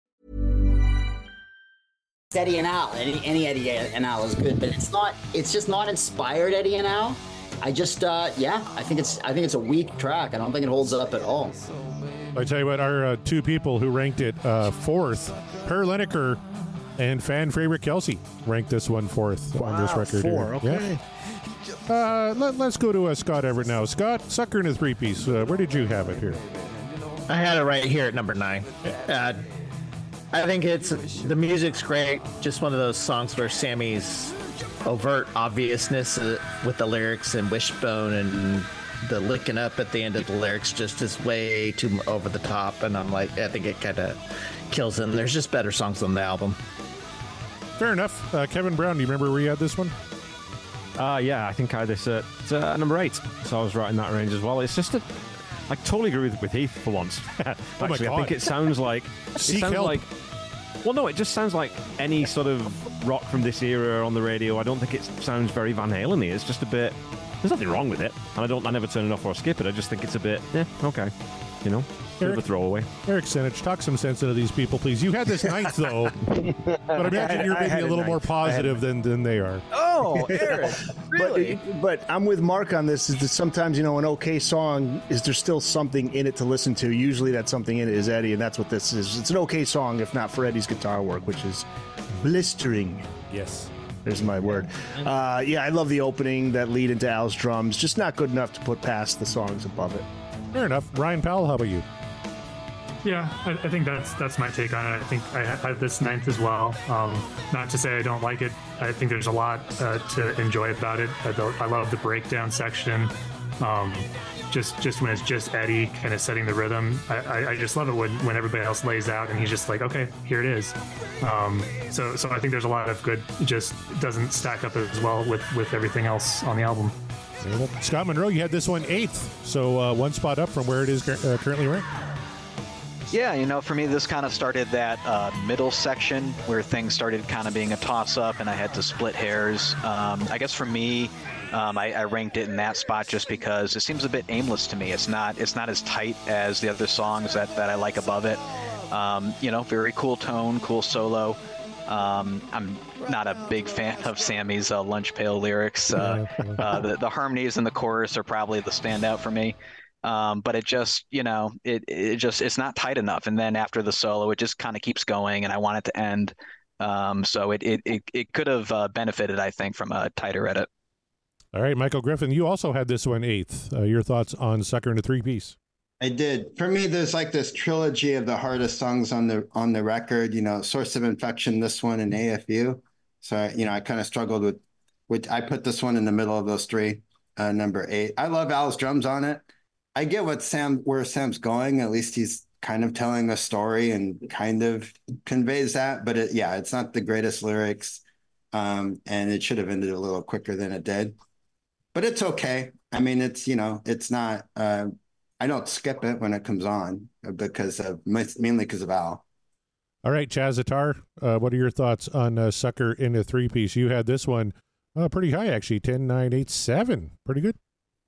Eddie and Al. Any Eddie and Al is good, but it's just not inspired Eddie and Al. I just I think it's a weak track. I don't think it holds up at all. I tell you what, our 2 people who ranked it 4th, Per Lineker and fan favorite Kelsey, ranked this one 4th on this record. 4, okay. Yeah. Let's go to Scott Everett now. Scott, Sucker in a Three-Piece. Where did you have it here? I had it right here at number 9. I think the music's great. Just one of those songs where Sammy's overt obviousness with the lyrics and Wishbone and the licking up at the end of the lyrics just is way too over the top. And I think it kind of kills them. There's just better songs on the album. Fair enough. Kevin Brown, do you remember where you had this one? Yeah, I think I had this at number 8. So I was right in that range as well. It's just I totally agree with Heath for once. Actually, I think it sounds like well, no, it just sounds like any sort of rock from this era on the radio. I don't think it sounds very Van Halen-y. It's just a bit. There's nothing wrong with it, and I never turn it off or skip it. I just think it's a bit, okay, bit of a throwaway. Eric Senich, talk some sense into these people, please. You had this 9th, though, but I imagine you're maybe a little more positive than they are. Oh, Eric, really? But I'm with Mark on this. Is that sometimes, an okay song, is there still something in it to listen to? Usually that something in it is Eddie, and that's what this is. It's an okay song, if not for Eddie's guitar work, which is blistering. Yes. There's my word. I love the opening, that lead into Al's drums. Just not good enough to put past the songs above it. Fair enough. Ryan Powell, how about you? Yeah, I think that's my take on it. I think I have this 9th as well. Not to say I don't like it. I think there's a lot to enjoy about it. I love the breakdown section. Just when it's just Eddie kind of setting the rhythm. I just love it when everybody else lays out and he's just like, okay, here it is. So I think there's a lot of good. It just doesn't stack up as well with everything else on the album. Scott Monroe, you had this one 8th, so one spot up from where it is currently ranked. Yeah, for me, this kind of started that middle section where things started kind of being a toss-up, and I had to split hairs. I guess for me, I ranked it in that spot just because it seems a bit aimless to me. It's not as tight as the other songs that I like above it. Very cool tone, cool solo. I'm not a big fan of Sammy's Lunch Pail lyrics. The harmonies in the chorus are probably the standout for me. But it just, it's not tight enough. And then after the solo, it just kind of keeps going, and I want it to end. So it could have benefited, I think, from a tighter edit. All right, Michael Griffin, you also had this one 8th. Your thoughts on Sucker in a 3-piece? I did. For me, there's like this trilogy of the hardest songs on the record. Source of Infection, this one, and AFU. So I kind of struggled with. I put this one in the middle of those three. Number 8. I love Al's drums on it. I get where Sam's going. At least he's kind of telling a story and kind of conveys that. But it's not the greatest lyrics, and it should have ended a little quicker than it did. But it's okay. I mean, it's not. I don't skip it when it comes on mainly because of Al. All right, Chaz Atar, what are your thoughts on Sucker in a 3-piece? You had this one pretty high, actually, 10, 9, 8, 7. Pretty good.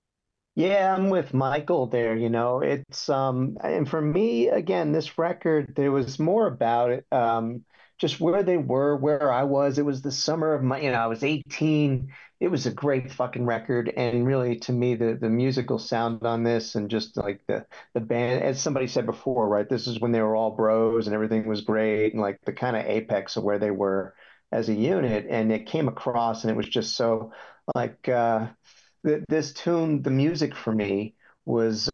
Yeah, I'm with Michael there. It's and for me, again, this record, there was more about it, just where they were, where I was. It was the summer of I was 18. It was a great fucking record, and really, to me, the musical sound on this, and just like the band, as somebody said before, right? This is when they were all bros and everything was great, and like the kind of apex of where they were as a unit, and it came across, and it was just so like. This tune, the music for me was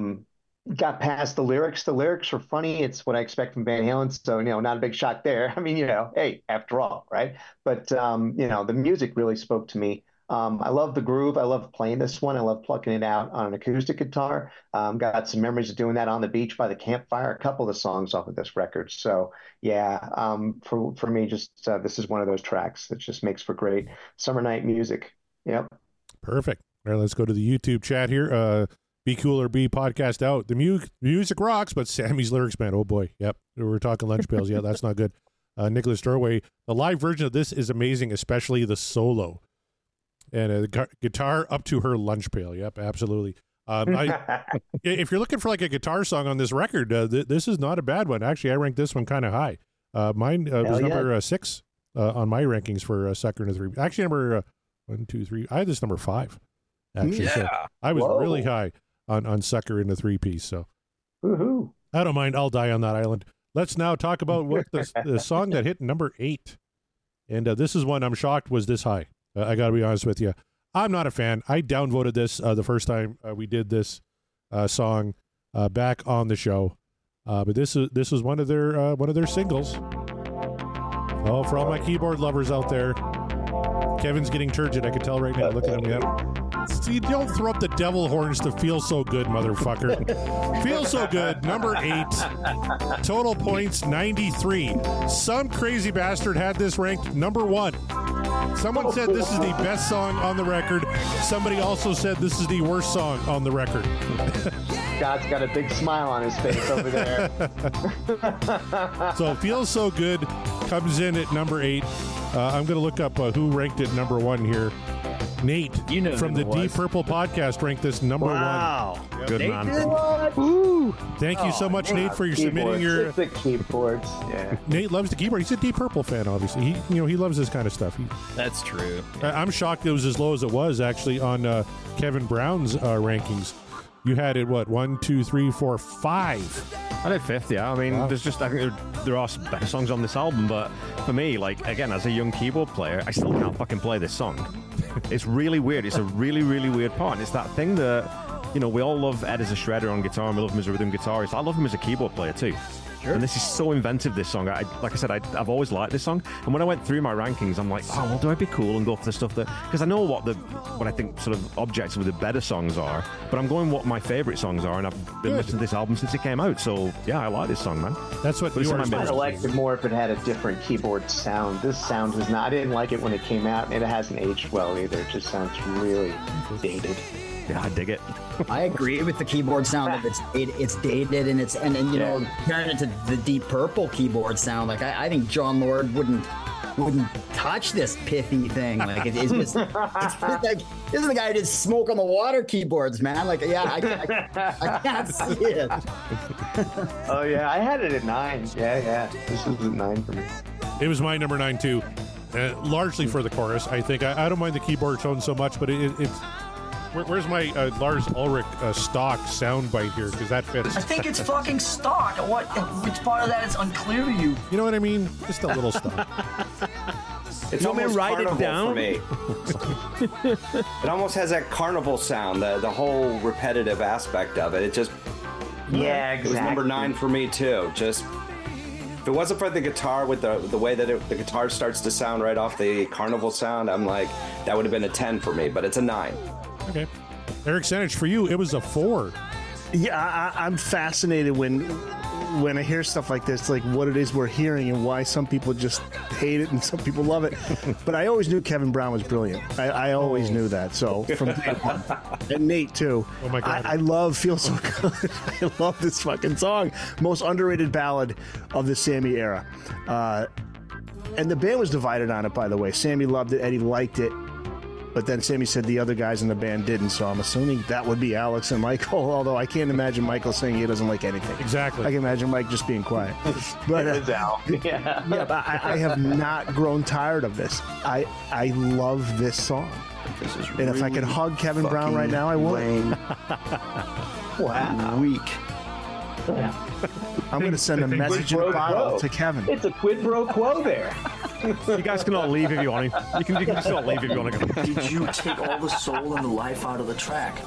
got past the lyrics. The lyrics were funny. It's what I expect from Van Halen. So, not a big shock there. I mean, hey, after all, right? But, the music really spoke to me. I love the groove. I love playing this one. I love plucking it out on an acoustic guitar. Got some memories of doing that on the beach by the campfire, a couple of the songs off of this record. So, yeah, for me, just this is one of those tracks that just makes for great summer night music. Yep. Perfect. All right, let's go to the YouTube chat here. Be Cool or Be podcast out. The music rocks, but Sammy's lyrics, man, oh boy. Yep, we're talking Lunch Pails. Yeah, that's not good. Nicholas Dorway, the live version of this is amazing, especially the solo. And the guitar up to her lunch pail. Yep, absolutely. If you're looking for like a guitar song on this record, this is not a bad one. Actually, I ranked this one kind of high. Mine was number 6 on my rankings for Sucker in a 3. Actually, number 1, 2, 3. I had this number 5. Actually, yeah. So I was really high on Sucker in a 3-piece. So woohoo. I don't mind. I'll die on that island. Let's now talk about what the song that hit number 8. And this is one I'm shocked was this high. I got to be honest with you. I'm not a fan. I downvoted this the first time we did this song back on the show. But this is one of their singles. Oh, for all my keyboard lovers out there, Kevin's getting turgid. I can tell right now. Look at him. Yep. See, don't throw up the devil horns to Feel So Good, motherfucker. Feel So Good, number 8. Total points, 93. Some crazy bastard had this ranked number 1. Someone said this is the best song on the record. Somebody also said this is the worst song on the record. Scott's got a big smile on his face over there. So Feel So Good comes in at number 8. I'm going to look up who ranked it number 1 here. Nate from the Deep Purple podcast ranked this number 1. Wow. Good Nate man. Woo. Thank you so much, Nate, for submitting your... It's the keyboards. Yeah. Nate loves the keyboard. He's a Deep Purple fan, obviously. He loves this kind of stuff. That's true. I'm shocked it was as low as it was, actually, on Kevin Brown's rankings. You had it, what, 1, 2, 3, 4, 5? I did 5th, yeah. I mean, I think there are some better songs on this album, but for me, like, again, as a young keyboard player, I still can't fucking play this song. It's really weird. It's a really, really weird part. And it's that thing that, you know, we all love Ed as a shredder on guitar, and we love him as a rhythm guitarist. I love him as a keyboard player too. Sure. And this is so inventive, this song. Like I said, I've always liked this song. And when I went through my rankings, I'm like, oh, well, do I be cool and go for the stuff that... Because I know what I think sort of objectively the better songs are, but I'm going what my favourite songs are, and I've been listening to this album since it came out. So, yeah, I like this song, man. That's what I might have liked it more if it had a different keyboard sound. This sound is not... I didn't like it when it came out, and it hasn't aged well either. It just sounds really dated. Yeah, I dig it. I agree with the keyboard sound of it's dated and you know, comparing it to the Deep Purple keyboard sound, like I think John Lord wouldn't touch this pithy thing. Like it's just it's like this is the guy who did Smoke on the Water keyboards, man. Like I can't see it. Oh yeah, I had it at 9. Yeah. This was at 9 for me. It was my number 9 too, largely for the chorus. I think I don't mind the keyboard tone so much, but it's. Where's my Lars Ulrich stock soundbite here? Because that fits. I think it's fucking stock. Which part of that is unclear to you? You know what I mean? Just a little stock. It's almost write it down for me. It almost has that carnival sound, the whole repetitive aspect of it. It just exactly. It was number 9 for me too. Just if it wasn't for the guitar with the way that the guitar starts to sound right off the carnival sound, I'm like that would have been a 10 for me, but it's a 9. Okay. Eric Sanich, for you, it was a 4. Yeah, I'm fascinated when I hear stuff like this, like what it is we're hearing and why some people just hate it and some people love it. But I always knew Kevin Brown was brilliant. I always knew that. So from day one. And Nate, too. Oh, my God. I love Feel So Good. I love this fucking song. Most underrated ballad of the Sammy era. And the band was divided on it, by the way. Sammy loved it. Eddie liked it. But then Sammy said the other guys in the band didn't, so I'm assuming that would be Alex and Michael, although I can't imagine Michael saying he doesn't like anything. Exactly. I can imagine Mike just being quiet. But it's Al. Yeah, but I have not grown tired of this. I love this song. And really if I could hug Kevin Brown right now, I would. Wow. Weak. Yeah. I'm going to send a message in a bottle to Kevin. It's a quid pro quo there. You guys can all leave if you want to. You can just all leave if you want to go. Did you take all the soul and the life out of the track?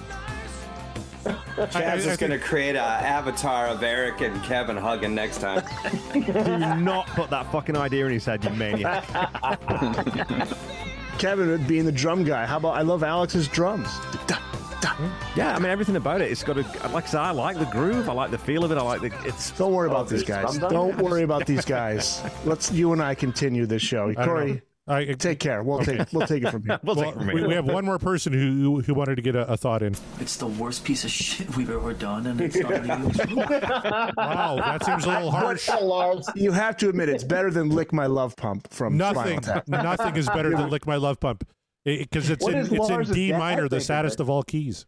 Chaz is going to create an avatar of Eric and Kevin hugging next time. Do not put that fucking idea in his head, you maniac. Kevin being the drum guy. How about I love Alex's drums? Yeah, I mean everything about it. It's got like I said, I like the groove. I like the feel of it. I like the. It's. Don't worry about these guys. Don't worry about these guys. Let's you and I continue this show. Corey, take care. We'll take it from here. We have one more person who wanted to get a thought in. It's the worst piece of shit we've ever done, and it's not used. Wow, that seems a little harsh. You have to admit it's better than "Lick My Love Pump" from Nothing is better than "Lick My Love Pump." Because it's in D minor, the saddest of all keys.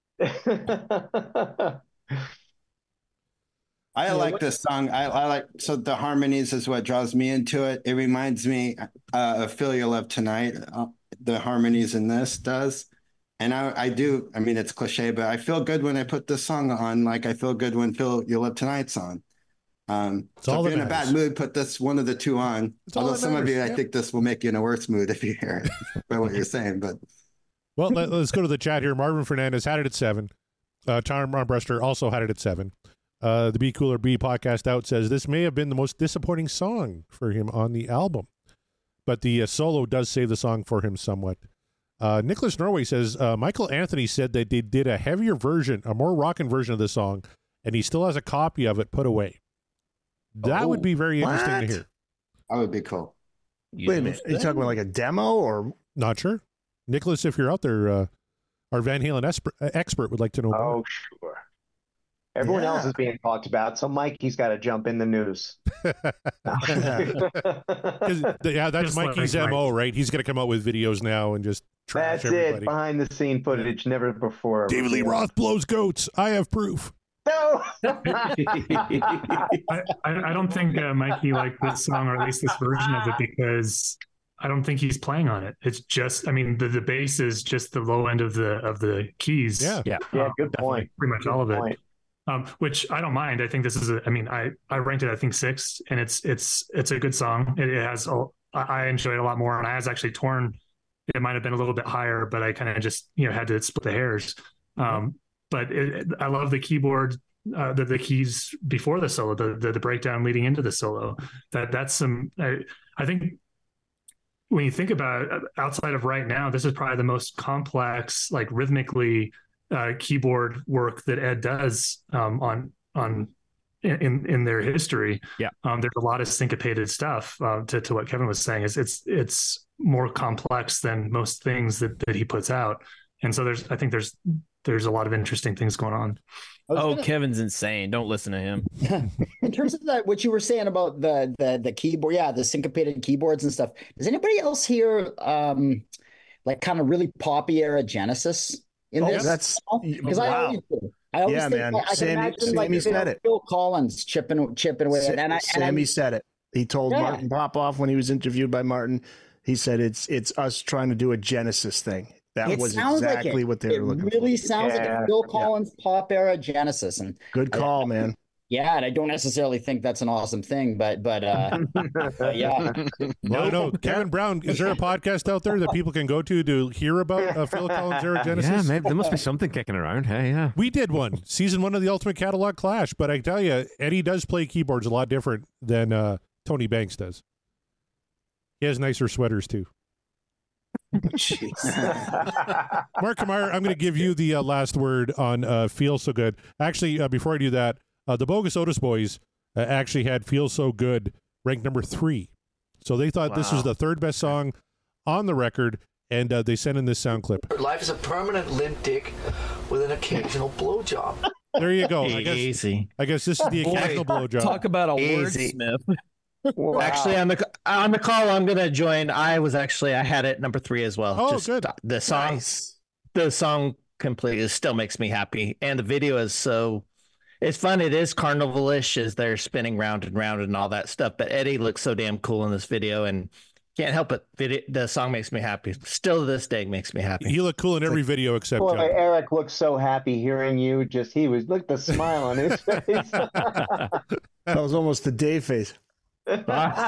I like this song. I like so the harmonies is what draws me into it. It reminds me of "Feel Your Love Tonight." The harmonies in this does, and I do. I mean, it's cliche, but I feel good when I put this song on. Like I feel good when "Feel Your Love Tonight's on." So if you're in a bad mood, put this one of the two on. Although some of you, I think this will make you in a worse mood if you hear it by what you're saying. But well, let's go to the chat here. Marvin Fernandez had it at 7. Tom Armbruster also had it at 7. The Be Cooler B podcast out says this may have been the most disappointing song for him on the album, but the solo does save the song for him somewhat. Nicholas Norway says Michael Anthony said that they did a heavier version, a more rockin' version of the song, and he still has a copy of it put away. That would be very interesting to hear. That would be cool. Wait a minute. Are you talking about like a demo or? Not sure. Nicholas, if you're out there, our Van Halen expert would like to know more. Oh, sure. Everyone else is being talked about, so Mikey's got to jump in the news. That's Mikey's MO, right? He's going to come out with videos now and just trash everybody. That's it. Behind the scene footage, never before. David Lee Roth blows goats. I have proof. No. I don't think Mikey liked this song, or at least this version of it, because I don't think he's playing on it. It's just, I mean, the bass is just the low end of the keys. Yeah. Good point. Pretty much all of it. Which I don't mind. I think this is I ranked it, I think 6, and it's a good song. It has I enjoy it a lot more, and I was actually torn. It might have been a little bit higher, but I kind of just had to split the hairs. but I love the keyboard, the keys before the solo, the breakdown leading into the solo. That's some. I think when you think about it, outside of Right Now, this is probably the most complex, like rhythmically keyboard work that Ed does in their history. Yeah, there's a lot of syncopated stuff. To what Kevin was saying, it's more complex than most things that he puts out, and so I think there's a lot of interesting things going on. Kevin's insane. Don't listen to him. In terms of that, what you were saying about the keyboard, the syncopated keyboards and stuff. Does anybody else hear like kind of really poppy era Genesis in this? That's because wow. I always do. I always think man. I can imagine like said it. Phil Collins chipping away. Sammy said it. He told Martin Popoff when he was interviewed by Martin. He said it's us trying to do a Genesis thing. That was exactly what they were looking for. It really sounds like a Phil Collins pop era Genesis. And good call, man. Yeah, and I don't necessarily think that's an awesome thing, but yeah. No. Kevin Brown, is there a podcast out there that people can go to hear about Phil Collins era Genesis? Yeah, maybe there must be something kicking around. Hey, yeah. We did one, season 1 of the Ultimate Catalog Clash, but I tell you, Eddie does play keyboards a lot different than Tony Banks does. He has nicer sweaters too. Mark Meyer, I'm going to give you the last word on Feel So Good. Actually, before I do that, the Bogus Otis Boys actually had Feel So Good ranked number 3. So they thought this was the third best song on the record, and they sent in this sound clip. Life is a permanent lint dick with an occasional blowjob. There you go. Easy. I guess this is the occasional blowjob. Talk about a wordsmith. Wow. Actually, on the call, I'm gonna join. I had it number 3 as well. Oh, good. The song completely still makes me happy, and the video is so. It's fun. It is carnival-ish as they're spinning round and round and all that stuff. But Eddie looks so damn cool in this video, and can't help it. The song makes me happy. Still to this day makes me happy. He looked cool in every video except Boy, John. Eric looked so happy hearing you. Look the smile on his face. That was almost the Dave face. We're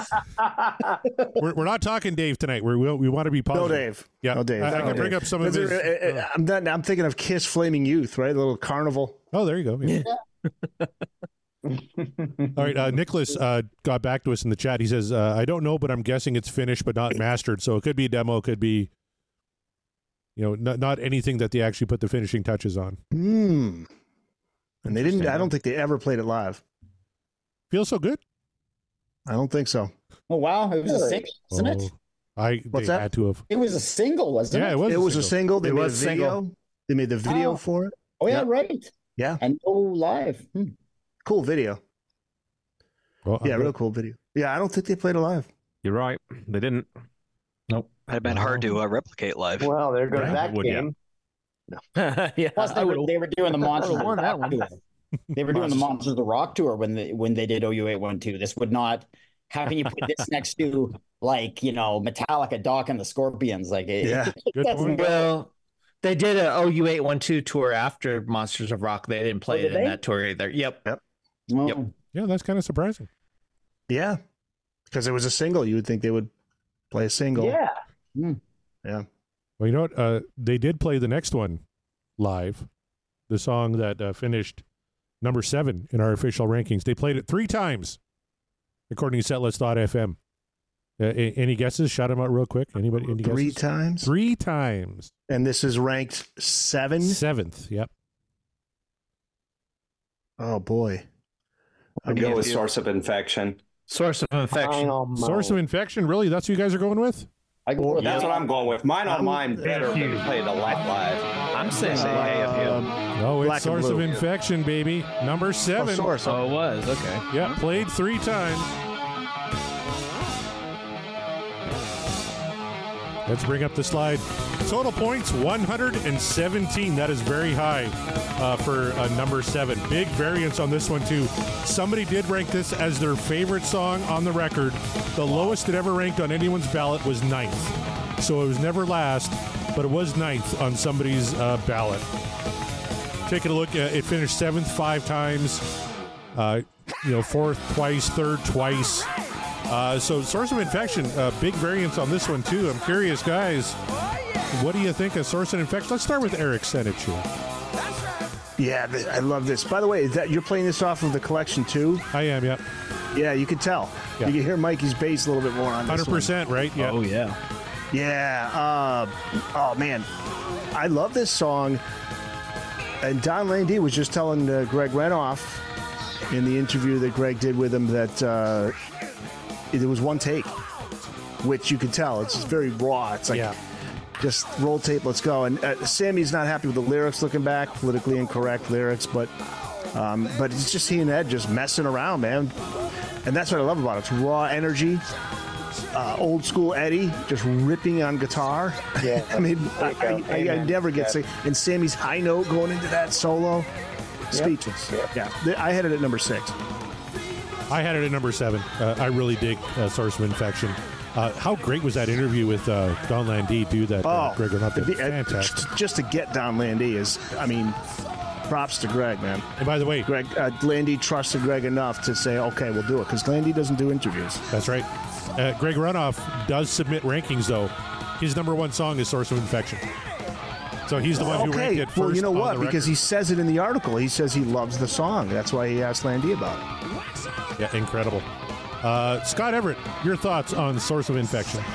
not talking Dave tonight. We want to be positive. No Dave. Yeah, no Dave. I can bring up some of his. I'm thinking of Kiss Flaming Youth, right? A little carnival. Oh, there you go. Yeah. All right, Nicholas got back to us in the chat. He says, I don't know, but I'm guessing it's finished but not mastered. So it could be a demo, it could be, not anything that they actually put the finishing touches on. And they didn't. I don't think they ever played it live. Feels So Good? I don't think so. Oh wow, it was a single, wasn't it? What's they that? had to have. It was a single, wasn't it? Yeah, It was a single. They made a video. They made the video for it. Oh yeah, right. Yeah, and no live. Cool video. Well, real cool video. Yeah, I don't think they played it live. You're right. They didn't. Nope. It'd have been hard to replicate live. Well, there goes that game. No. Yeah, plus they were doing the Monsters of the Rock tour. They were doing the Monsters of the Rock tour when they did OU812. This would not having you put this next to Metallica, Doc and the Scorpions. Well, they did a OU812 tour after Monsters of Rock. They didn't play it in that tour either. Yep. Oh. Yeah, that's kind of surprising. Yeah, because it was a single. You would think they would play a single. Yeah. Yeah. Well, you know what? They did play the next one live, the song that finished number 7 in our official rankings. They played it 3 times, according to Setlist.fm. Any guesses? Shout them out real quick. Anybody? Any guesses? 3 times? 3 times. And this is ranked 7? 7th, yep. Oh, boy. I'd go with Source of Infection. Source of Infection. Source of Infection? Really? That's what you guys are going with? That's what I'm going with. Mine on mine better if they played a live. I'm saying No, it's Black and Source of Blue. Infection, baby. Number 7. Source. Oh, it was. Okay. Yeah, played 3 times. Let's bring up the slide. Total points, 117. That is very high for number 7. Big variance on this one, too. Somebody did rank this as their favorite song on the record. The lowest it ever ranked on anyone's ballot was 9th. So it was never last, but it was 9th on somebody's ballot. Taking a look, it finished 7th 5 times, 4th twice, 3rd twice. So Source of Infection, big variance on this one, too. I'm curious, guys, what do you think of Source of Infection? Let's start with Eric Senich here. Yeah, I love this. By the way, is that you're playing this off of the collection too? I am, yeah. Yeah, you can tell. Yeah. You can hear Mikey's bass a little bit more on this 100%, one. right? Yeah. Oh, yeah. Yeah. Oh, man. I love this song. And Don Landee was just telling Greg Renoff in the interview that Greg did with him that it was one take, which you can tell. It's just very raw. It's like, just roll tape, let's go. And Sammy's not happy with the lyrics looking back, politically incorrect lyrics, but it's just he and Ed just messing around, man. And that's what I love about it. It's raw energy. Old school Eddie just ripping on guitar. Yeah, I mean, I never get sick. And Sammy's high note going into that solo. Speechless. Yeah. I had it at number 6. I had it at number 7. I really dig Source of Infection. How great was that interview with Don Landee, dude? That Greg Renoff, fantastic. Just to get Don Landee is, I mean, props to Greg, man. And by the way, Greg Landee trusted Greg enough to say, okay, we'll do it, because Landee doesn't do interviews. That's right. Greg Renoff does submit rankings, though. His number 1 song is Source of Infection. So he's the one who ranked it first. Well, you know what? Because he says it in the article. He says he loves the song. That's why he asked Landee about it. Yeah, incredible. Scott Everett, your thoughts on Source of Infection?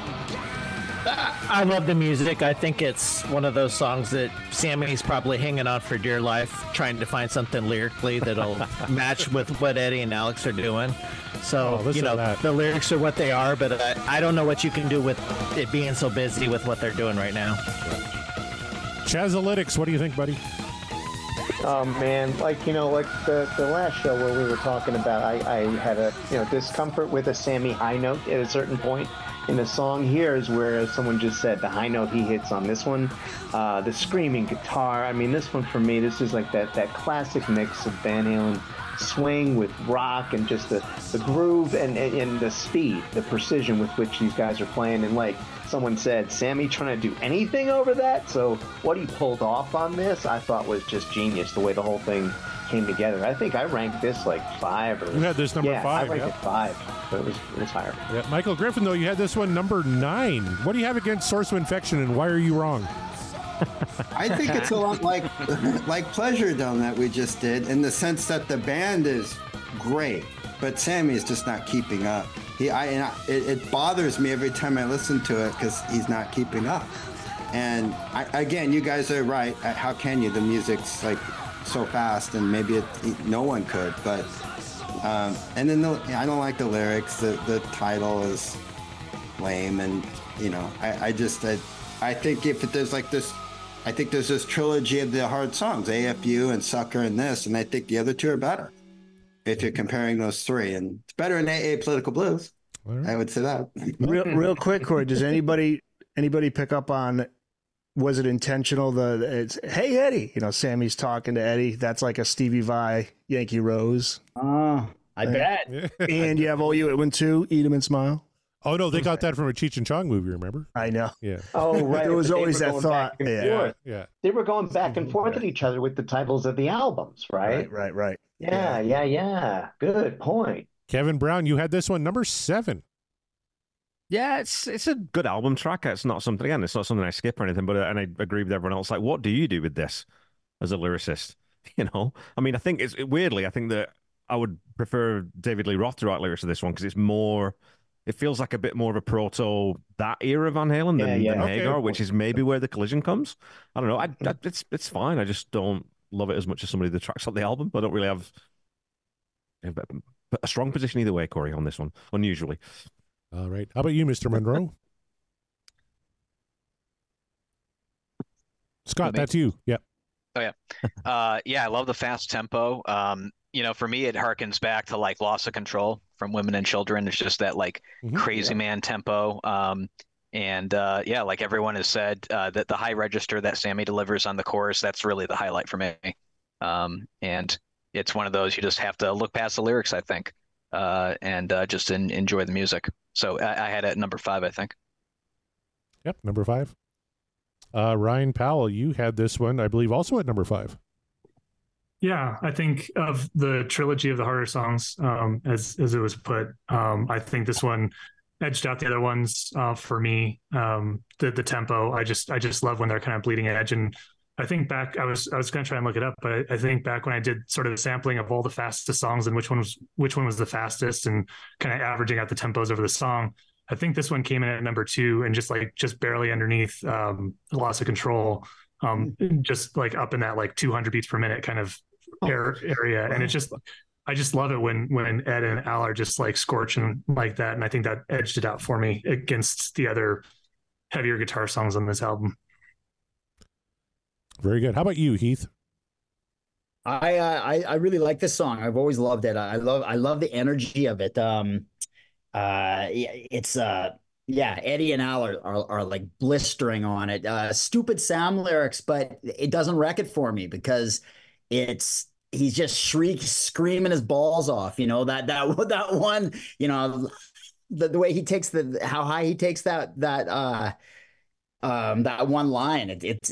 I love the music. I think it's one of those songs that Sammy's probably hanging on for dear life, trying to find something lyrically that'll match with what Eddie and Alex are doing. So, the lyrics are what they are, but I don't know what you can do with it being so busy with what they're doing right now. Chazalytics, what do you think, buddy? Oh man, like the last show where we were talking about, I had a discomfort with a Sammy high note at a certain point in the song. Here is where someone just said the high note he hits on this one, the screaming guitar. I mean, this one for me, this is like that classic mix of Van Halen swing with rock and just the groove and the speed, the precision with which these guys are playing. And like someone said, Sammy trying to do anything over that. So what he pulled off on this, I thought was just genius, the way the whole thing came together. I think I ranked this like 5. You had this number 5. I ranked it 5, but it was higher. Yeah, Michael Griffin, though, you had this one number 9. What do you have against Source of Infection, and why are you wrong? I think it's a lot like Pleasure Dome that we just did, in the sense that the band is great, but Sammy is just not keeping up. It bothers me every time I listen to it because he's not keeping up. And again, you guys are right. How can you? The music's like so fast, and maybe no one could. But and then I don't like the lyrics. The title is lame, and I think if there's like this. I think there's this trilogy of the hard songs, AFU and Sucker and this, and I think the other 2 are better if you're comparing those 3. And it's better than AA Political Blues. Right. I would say that. Real quick, Corey, does anybody pick up on, was it intentional? It's, hey, Eddie, Sammy's talking to Eddie. That's like a Stevie Vai, Yankee Rose. Oh, I bet. And you have All You at One Too, Eat 'Em and Smile. Oh, no, they got that from a Cheech and Chong movie, remember? I know. Yeah. Oh, right. There was always that thought. Yeah. They were going back and forth at each other with the titles of the albums, right? Right. Yeah. Good point. Kevin Brown, you had this one number 7. Yeah, it's a good album track. It's not something I skip or anything, but and I agree with everyone else. Like, what do you do with this as a lyricist? I mean, I think I think that I would prefer David Lee Roth to write lyrics to this one because it's more. It feels like a bit more of a proto that era Van Halen than Hagar, which is maybe where the collision comes. I don't know. It's fine. I just don't love it as much as some of the tracks on the album. I don't really have a strong position either way, Corey, on this one, unusually. All right. How about you, Mr. Monroe? Scott, that's you. Yeah. Oh, yeah. Yeah, I love the fast tempo. For me, it harkens back to like Loss of Control from Women and Children. It's just that like crazy man tempo. Like everyone has said, that the high register that Sammy delivers on the chorus, that's really the highlight for me. And it's one of those you just have to look past the lyrics, I think, and just enjoy the music. So I had it at number 5, I think. Yep, number 5. Ryan Powell, you had this one, I believe, also at number 5. Yeah, I think of the trilogy of the harder songs, as it was put, I think this one edged out the other ones for me. The tempo, I just love when they're kind of bleeding edge, and I think back, I was going to try and look it up, but I think back when I did sort of a sampling of all the fastest songs and which one was the fastest and kind of averaging out the tempos over the song, I think this one came in at number 2 and just barely underneath Loss of Control, just like up in that like 200 beats per minute kind of area. And I just love it when Ed and Al are just like scorching like that. And I think that edged it out for me against the other heavier guitar songs on this album. Very good. How about you, Heath? I really like this song. I've always loved it. I love the energy of it. Eddie and Al are like blistering on it. Stupid Sam lyrics, but it doesn't wreck it for me because he's just screaming his balls off. You know, that one, you know, the way he takes how high he takes that one line.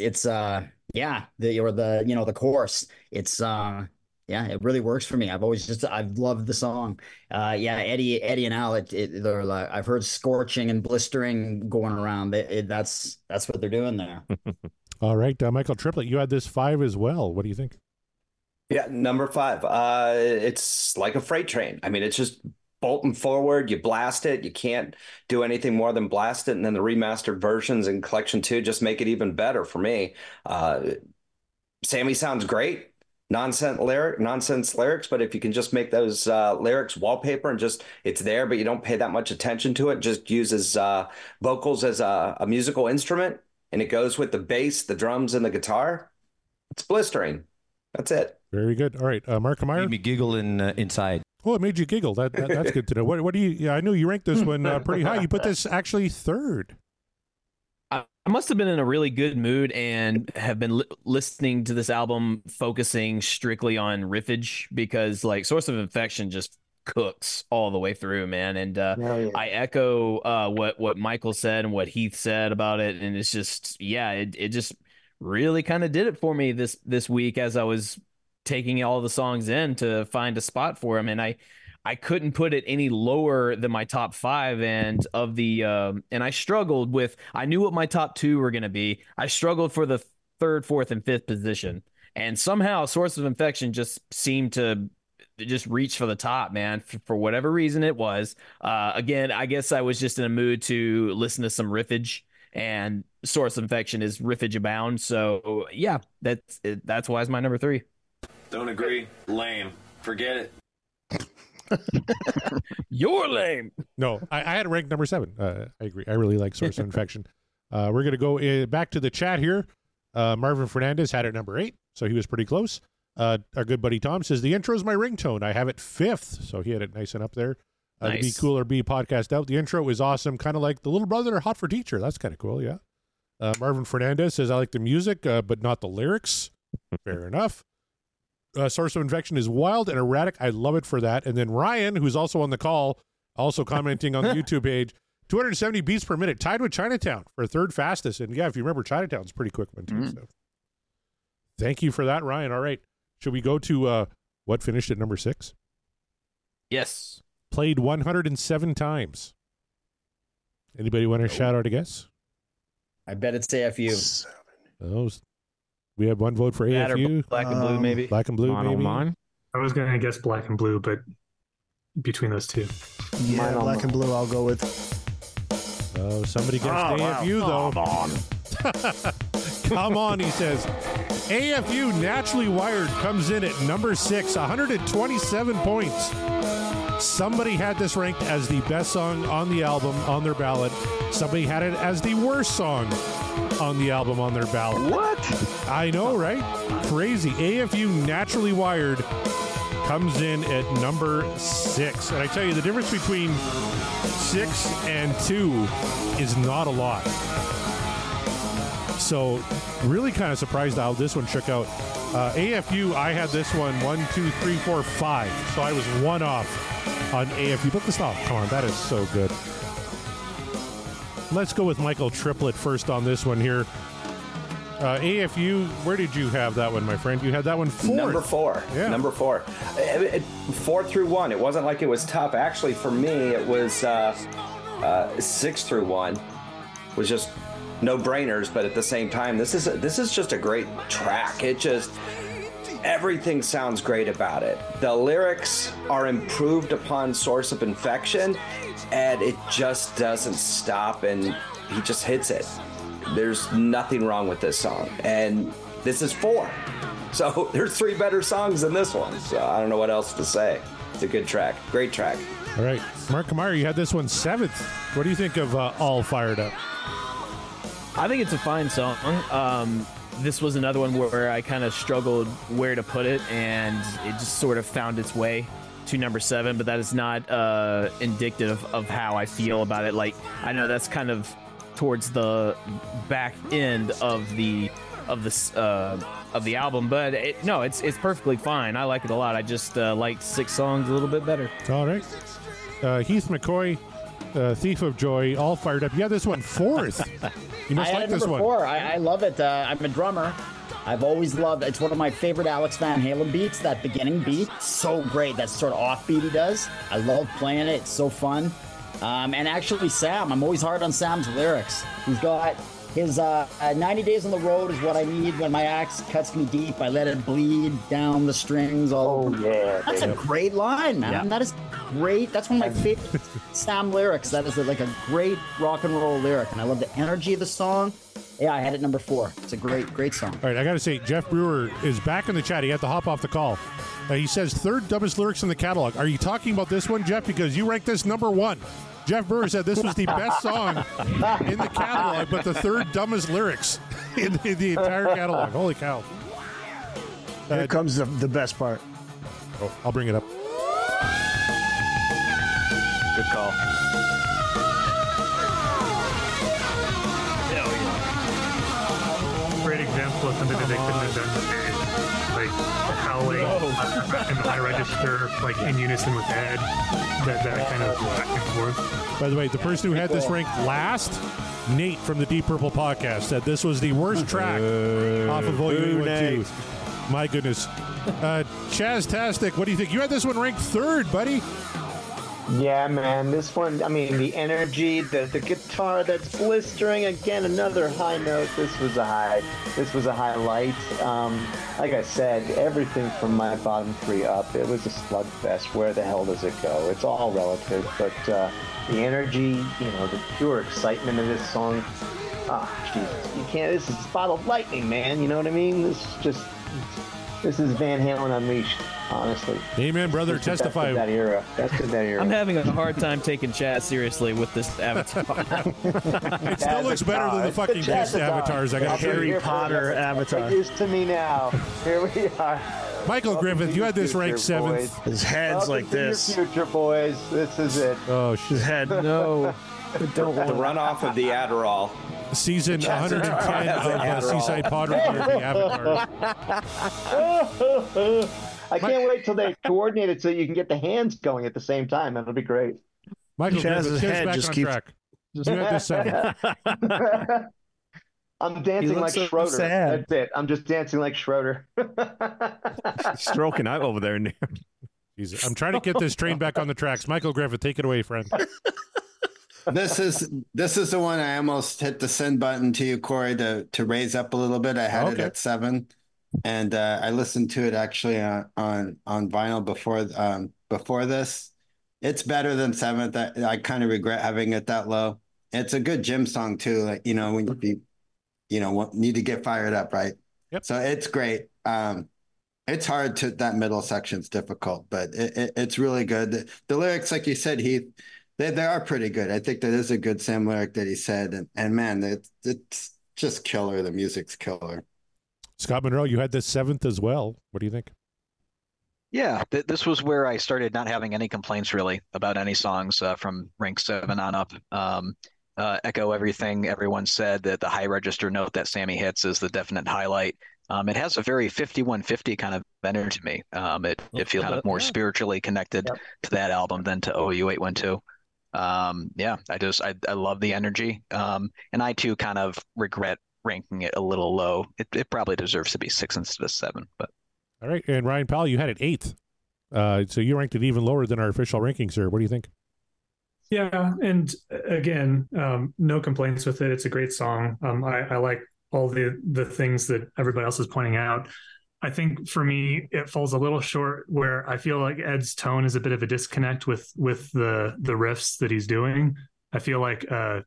The chorus. It really works for me. I've loved the song. Eddie and Al, they're like, I've heard scorching and blistering going around. That's what they're doing there. All right, Michael Triplett, you had this 5 as well. What do you think? Yeah, number 5. It's like a freight train. I mean, it's just bolting forward. You blast it. You can't do anything more than blast it. And then the remastered versions in Collection 2 just make it even better for me. Sammy sounds great. Nonsense lyrics, but if you can just make those lyrics wallpaper and just it's there, but you don't pay that much attention to it, just uses vocals as a musical instrument, and it goes with the bass, the drums, and the guitar. It's blistering. That's it. Very good. All right, Mark Meyer. Made me giggle inside. Oh, it made you giggle. That's good to know. What do you? Yeah, I know you ranked this one pretty high. You put this actually 3rd. I must have been in a really good mood and have been listening to this album focusing strictly on riffage because like Source of Infection just cooks all the way through, man. And I echo what Michael said and what Heath said about it. And it's just, it just really kind of did it for me this week as I was taking all the songs in to find a spot for them. And I couldn't put it any lower than my top 5 and I struggled with, I knew what my top 2 were going to be. I struggled for the 3rd, 4th, and 5th position. And somehow Source of Infection just seemed to just reach for the top, man, for whatever reason it was. Again, I guess I was just in a mood to listen to some riffage, and Source of Infection is riffage abound. So yeah, that's why it's my number 3. Don't agree. Lame. Forget it. You're lame. No, I had it ranked number 7. I agree. I really like Source of Infection. We're going to go back to the chat here. Marvin Fernandez had it number 8, so he was pretty close. Our good buddy Tom says, the intro is my ringtone. I have it 5th, so he had it nice and up there. Nice. The Be Cool or Be podcast out. The intro is awesome, kind of like the little brother Hot for Teacher. That's kind of cool, yeah. Marvin Fernandez says, I like the music, but not the lyrics. Fair enough. Source of Infection is wild and erratic. I love it for that. And then Ryan, who's also on the call, also commenting on the YouTube page, 270 beats per minute, tied with Chinatown for 3rd fastest. And yeah, if you remember, Chinatown's a pretty quick one too. So thank you for that, Ryan. All right. Should we go to what finished at number 6? Yes. Played 107 times. Anybody want to shout out a guess? I bet it's AFU. Those. We have 1 vote for AFU. Black and Blue, maybe. Black and Blue, maybe. I was going to guess Black and Blue, but between those 2. Yeah, Black and Blue I'll go with. Oh, somebody guessed AFU, though. Come on. Come on, he says. AFU Naturally Wired comes in at number 6, 127 points. Somebody had this ranked as the best song on the album on their ballot. Somebody had it as the worst song on the album on their ballot. What? I know, right? Crazy. AFU Naturally Wired comes in at number 6. And I tell you, the difference between 6 and 2 is not a lot. So really kind of surprised how this one shook out. AFU, I had this one 1, 2, 3, 4, 5. So I was 1 off on AFU. But stop. Come on, that is so good. Let's go with Michael Triplett first on this one here. AFU, where did you have that one, my friend? You had that one 4th. Number 4. Yeah. Number 4. 4 through 1. It wasn't like it was tough. Actually, for me, it was 6 through 1. Was just no-brainers, but at the same time, this is just a great track. Everything sounds great about it. The lyrics are improved upon Source of Infection, and it just doesn't stop, and he just hits it. There's nothing wrong with this song, and this is 4. So there's 3 better songs than this one. So I don't know what else to say. It's a good track. Great track. All right. Mark Kamara, you had this one 7th. What do you think of All Fired Up? I think it's a fine song. This was another one where I kind of struggled where to put it, and it just sort of found its way to number 7, but that is not indicative of how I feel about it. Like, I know that's kind of towards the back end of the album, but it's perfectly fine. I like it a lot. I just like 6 songs a little bit better. All right. Heath McCoy, Thief of Joy, All Fired Up. You had this one 4th. You must like this one. Number 4. I love it. I'm a drummer. I've always loved it. It's one of my favorite Alex Van Halen beats, that beginning beat. So great. That sort of offbeat he does. I love playing it. It's so fun. And actually, Sam, I'm always hard on Sam's lyrics. He's got his 90 Days on the Road is what I need when my axe cuts me deep. I let it bleed down the strings. That's a great line, man. Yeah. That is great. That's one of my favorite Sam lyrics. That is like a great rock and roll lyric, and I love the energy of the song. Yeah, I had it number 4. It's a great song. All right, I got to say, Jeff Brewer is back in the chat. He had to hop off the call. He says, 3rd dumbest lyrics in the catalog. Are you talking about this one, Jeff? Because you ranked this number 1. Jeff Brewer said this was the best song in the catalog, but the 3rd dumbest lyrics in the entire catalog. Holy cow. Here comes the best part. Oh, I'll bring it up. Good call. Great example of something that they couldn't have done today. Like howling in high register, like in unison with Ed. That kind of back and forth. By the way, the person who had this ranked last, Nate from the Deep Purple podcast, said this was the worst track off of Volume 1 2. My goodness. Chaz-tastic, what do you think? You had this one ranked 3rd, buddy. Yeah, man, this one, I mean, the energy, the guitar that's blistering, again, another high note. This was a highlight. Like I said, everything from my bottom 3 up, it was a slugfest. Where the hell does it go? It's all relative, but the energy, the pure excitement of this song, Jesus, you can't, this is bottled lightning, man, you know what I mean? This is Van Halen unleashed. Honestly. Amen, brother. Testify. That's that era. I'm having a hard time taking Chaz seriously with this avatar. It still looks better than the fucking best avatars. I got Harry Potter avatar. It is to me now. Here we are. Michael Griffith, you had this ranked 7th. His head's like this. Your future, boys. This is it. Oh, his head. No. Don't want to run off of the Adderall. Season 110 of Seaside Pod Review of the Avatars. I can't wait till they coordinate it so you can get the hands going at the same time. That'll be great. Michael Griffith's head back just on track. You had this 7th. I'm dancing like Schroeder. Sad. That's it. I'm just dancing like Schroeder. Stroking out over there. Jesus. I'm trying to get this train back on the tracks. Michael Griffith, take it away, friend. This is the one I almost hit the send button to you, Corey, to raise up a little bit. I had it at 7, and I listened to it actually on vinyl before this. It's better than 7th. I kind of regret having it that low. It's a good gym song too. Like when you need to get fired up, right? Yep. So it's great. It's hard to that middle section's difficult, but it's really good. The lyrics, like you said, Heath. They are pretty good. I think that is a good Sam lyric that he said. And man, it's just killer. The music's killer. Scott Monroe, you had this 7th as well. What do you think? Yeah, this was where I started not having any complaints really about any songs from rank 7 on up. Echo everything everyone said, that the high register note that Sammy hits is the definite highlight. It has a very 5150 kind of energy to me. It feels kind of more spiritually connected to that album than to OU 812. I love the energy. And I too kind of regret ranking it a little low. It probably deserves to be 6 instead of 7. But all right, and Ryan Powell, you had it 8th. So you ranked it even lower than our official rankings, sir. What do you think? Yeah, and again, no complaints with it. It's a great song. I like all the things that everybody else is pointing out. I think for me, it falls a little short where I feel like Ed's tone is a bit of a disconnect with the riffs that he's doing. I feel like the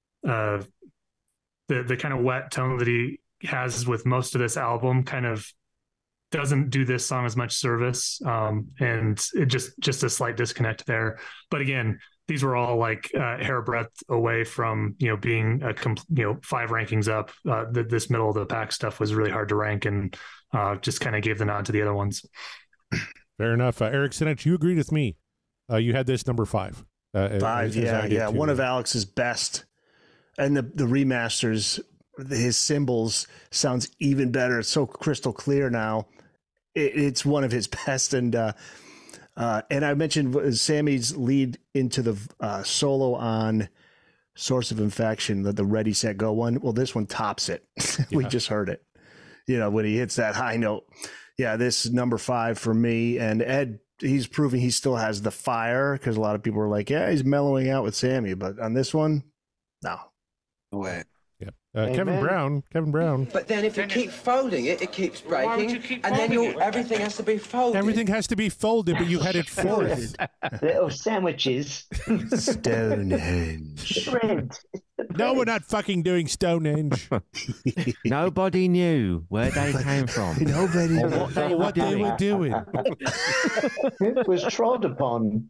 kind of wet tone that he has with most of this album kind of doesn't do this song as much service, and it just a slight disconnect there. But again, these were all like hairbreadth away from being five rankings up. This middle of the pack stuff was really hard to rank, and just kind of gave the nod to the other ones. Fair enough. Eric Sinich, you agreed with me. You had this number 5. 5, yeah. One of Alex's best, and the remasters. His cymbals sounds even better. It's so crystal clear now. It's one of his best, and I mentioned Sammy's lead into the solo on Source of Infection, the Ready, Set, Go one. Well, this one tops it. We just heard it. When he hits that high note. Yeah, this is number 5 for me. And Ed, he's proving he still has the fire, because a lot of people are like, yeah, he's mellowing out with Sammy. But on this one, no. Wait. Kevin Brown. But then if you keep folding it, it keeps breaking, and then everything has to be folded. Everything has to be folded, but you had it fourth. Little sandwiches. Stonehenge. No, we're not fucking doing Stonehenge. Nobody knew where they came from. Nobody knew what they were doing. It was trod upon.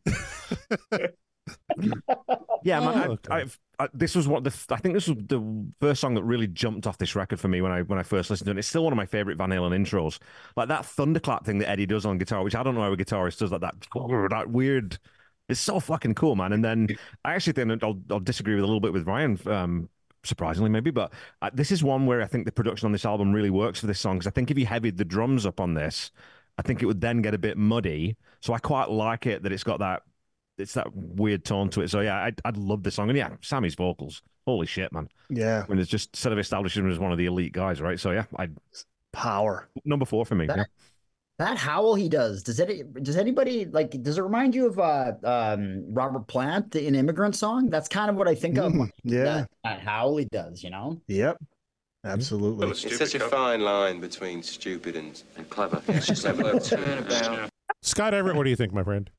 Yeah, man. This was I think this was the first song that really jumped off this record for me when I first listened to it. It's still one of my favorite Van Halen intros, like that thunderclap thing that Eddie does on guitar, which I don't know how a guitarist does, like that weird. It's so fucking cool, man. And then I actually think I'll disagree with a little bit with Ryan, surprisingly maybe, but this is one where I think the production on this album really works for this song, because I think if you heavied the drums up on this, I think it would then get a bit muddy. So I quite like it that it's got that. It's that weird tone to it. So yeah, I'd love this song. And yeah, Sammy's vocals. Holy shit, man. Yeah. I mean, it's just sort of establishing him as one of the elite guys, right? So yeah, power. Number 4 for me. That howl he does. Does anybody does it remind you of Robert Plant in Immigrant Song? That's kind of what I think of. Yeah. That howl he does, Yep. Absolutely. It's such a fine line between stupid and clever. It's just a little turnabout. Scott Everett, what do you think, my friend?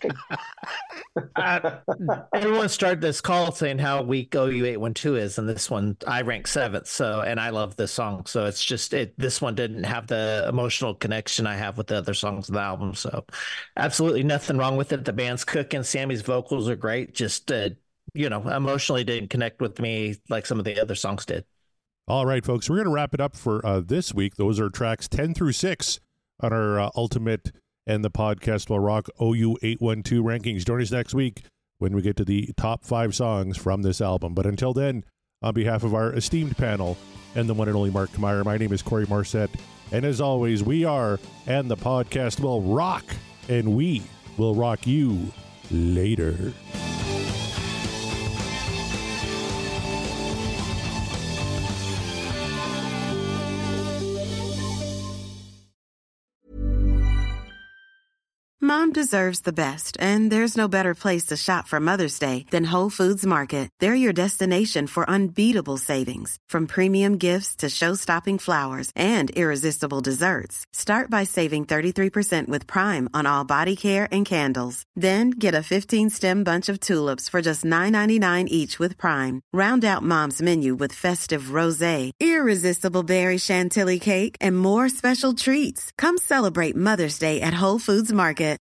Everyone started this call saying how weak OU812 is, and this one I rank 7th. So, and I love this song. So it's just this one didn't have the emotional connection I have with the other songs of the album. So, absolutely nothing wrong with it. The band's cooking. Sammy's vocals are great. Just emotionally didn't connect with me like some of the other songs did. All right, folks, we're going to wrap it up for this week. Those are tracks 10 through 6 on our Ultimate and the Podcast Will Rock OU812 rankings. Join us next week when we get to the top 5 songs from this album. But until then, on behalf of our esteemed panel and the one and only Mark Meyer, my name is Corey Marset. And as always, we are And the Podcast Will Rock, and we will rock you later. Mom deserves the best, and there's no better place to shop for Mother's Day than Whole Foods Market. They're your destination for unbeatable savings, from premium gifts to show-stopping flowers and irresistible desserts. Start by saving 33% with Prime on all body care and candles. Then get a 15-stem bunch of tulips for just $9.99 each with Prime. Round out Mom's menu with festive rosé, irresistible berry chantilly cake, and more special treats. Come celebrate Mother's Day at Whole Foods Market.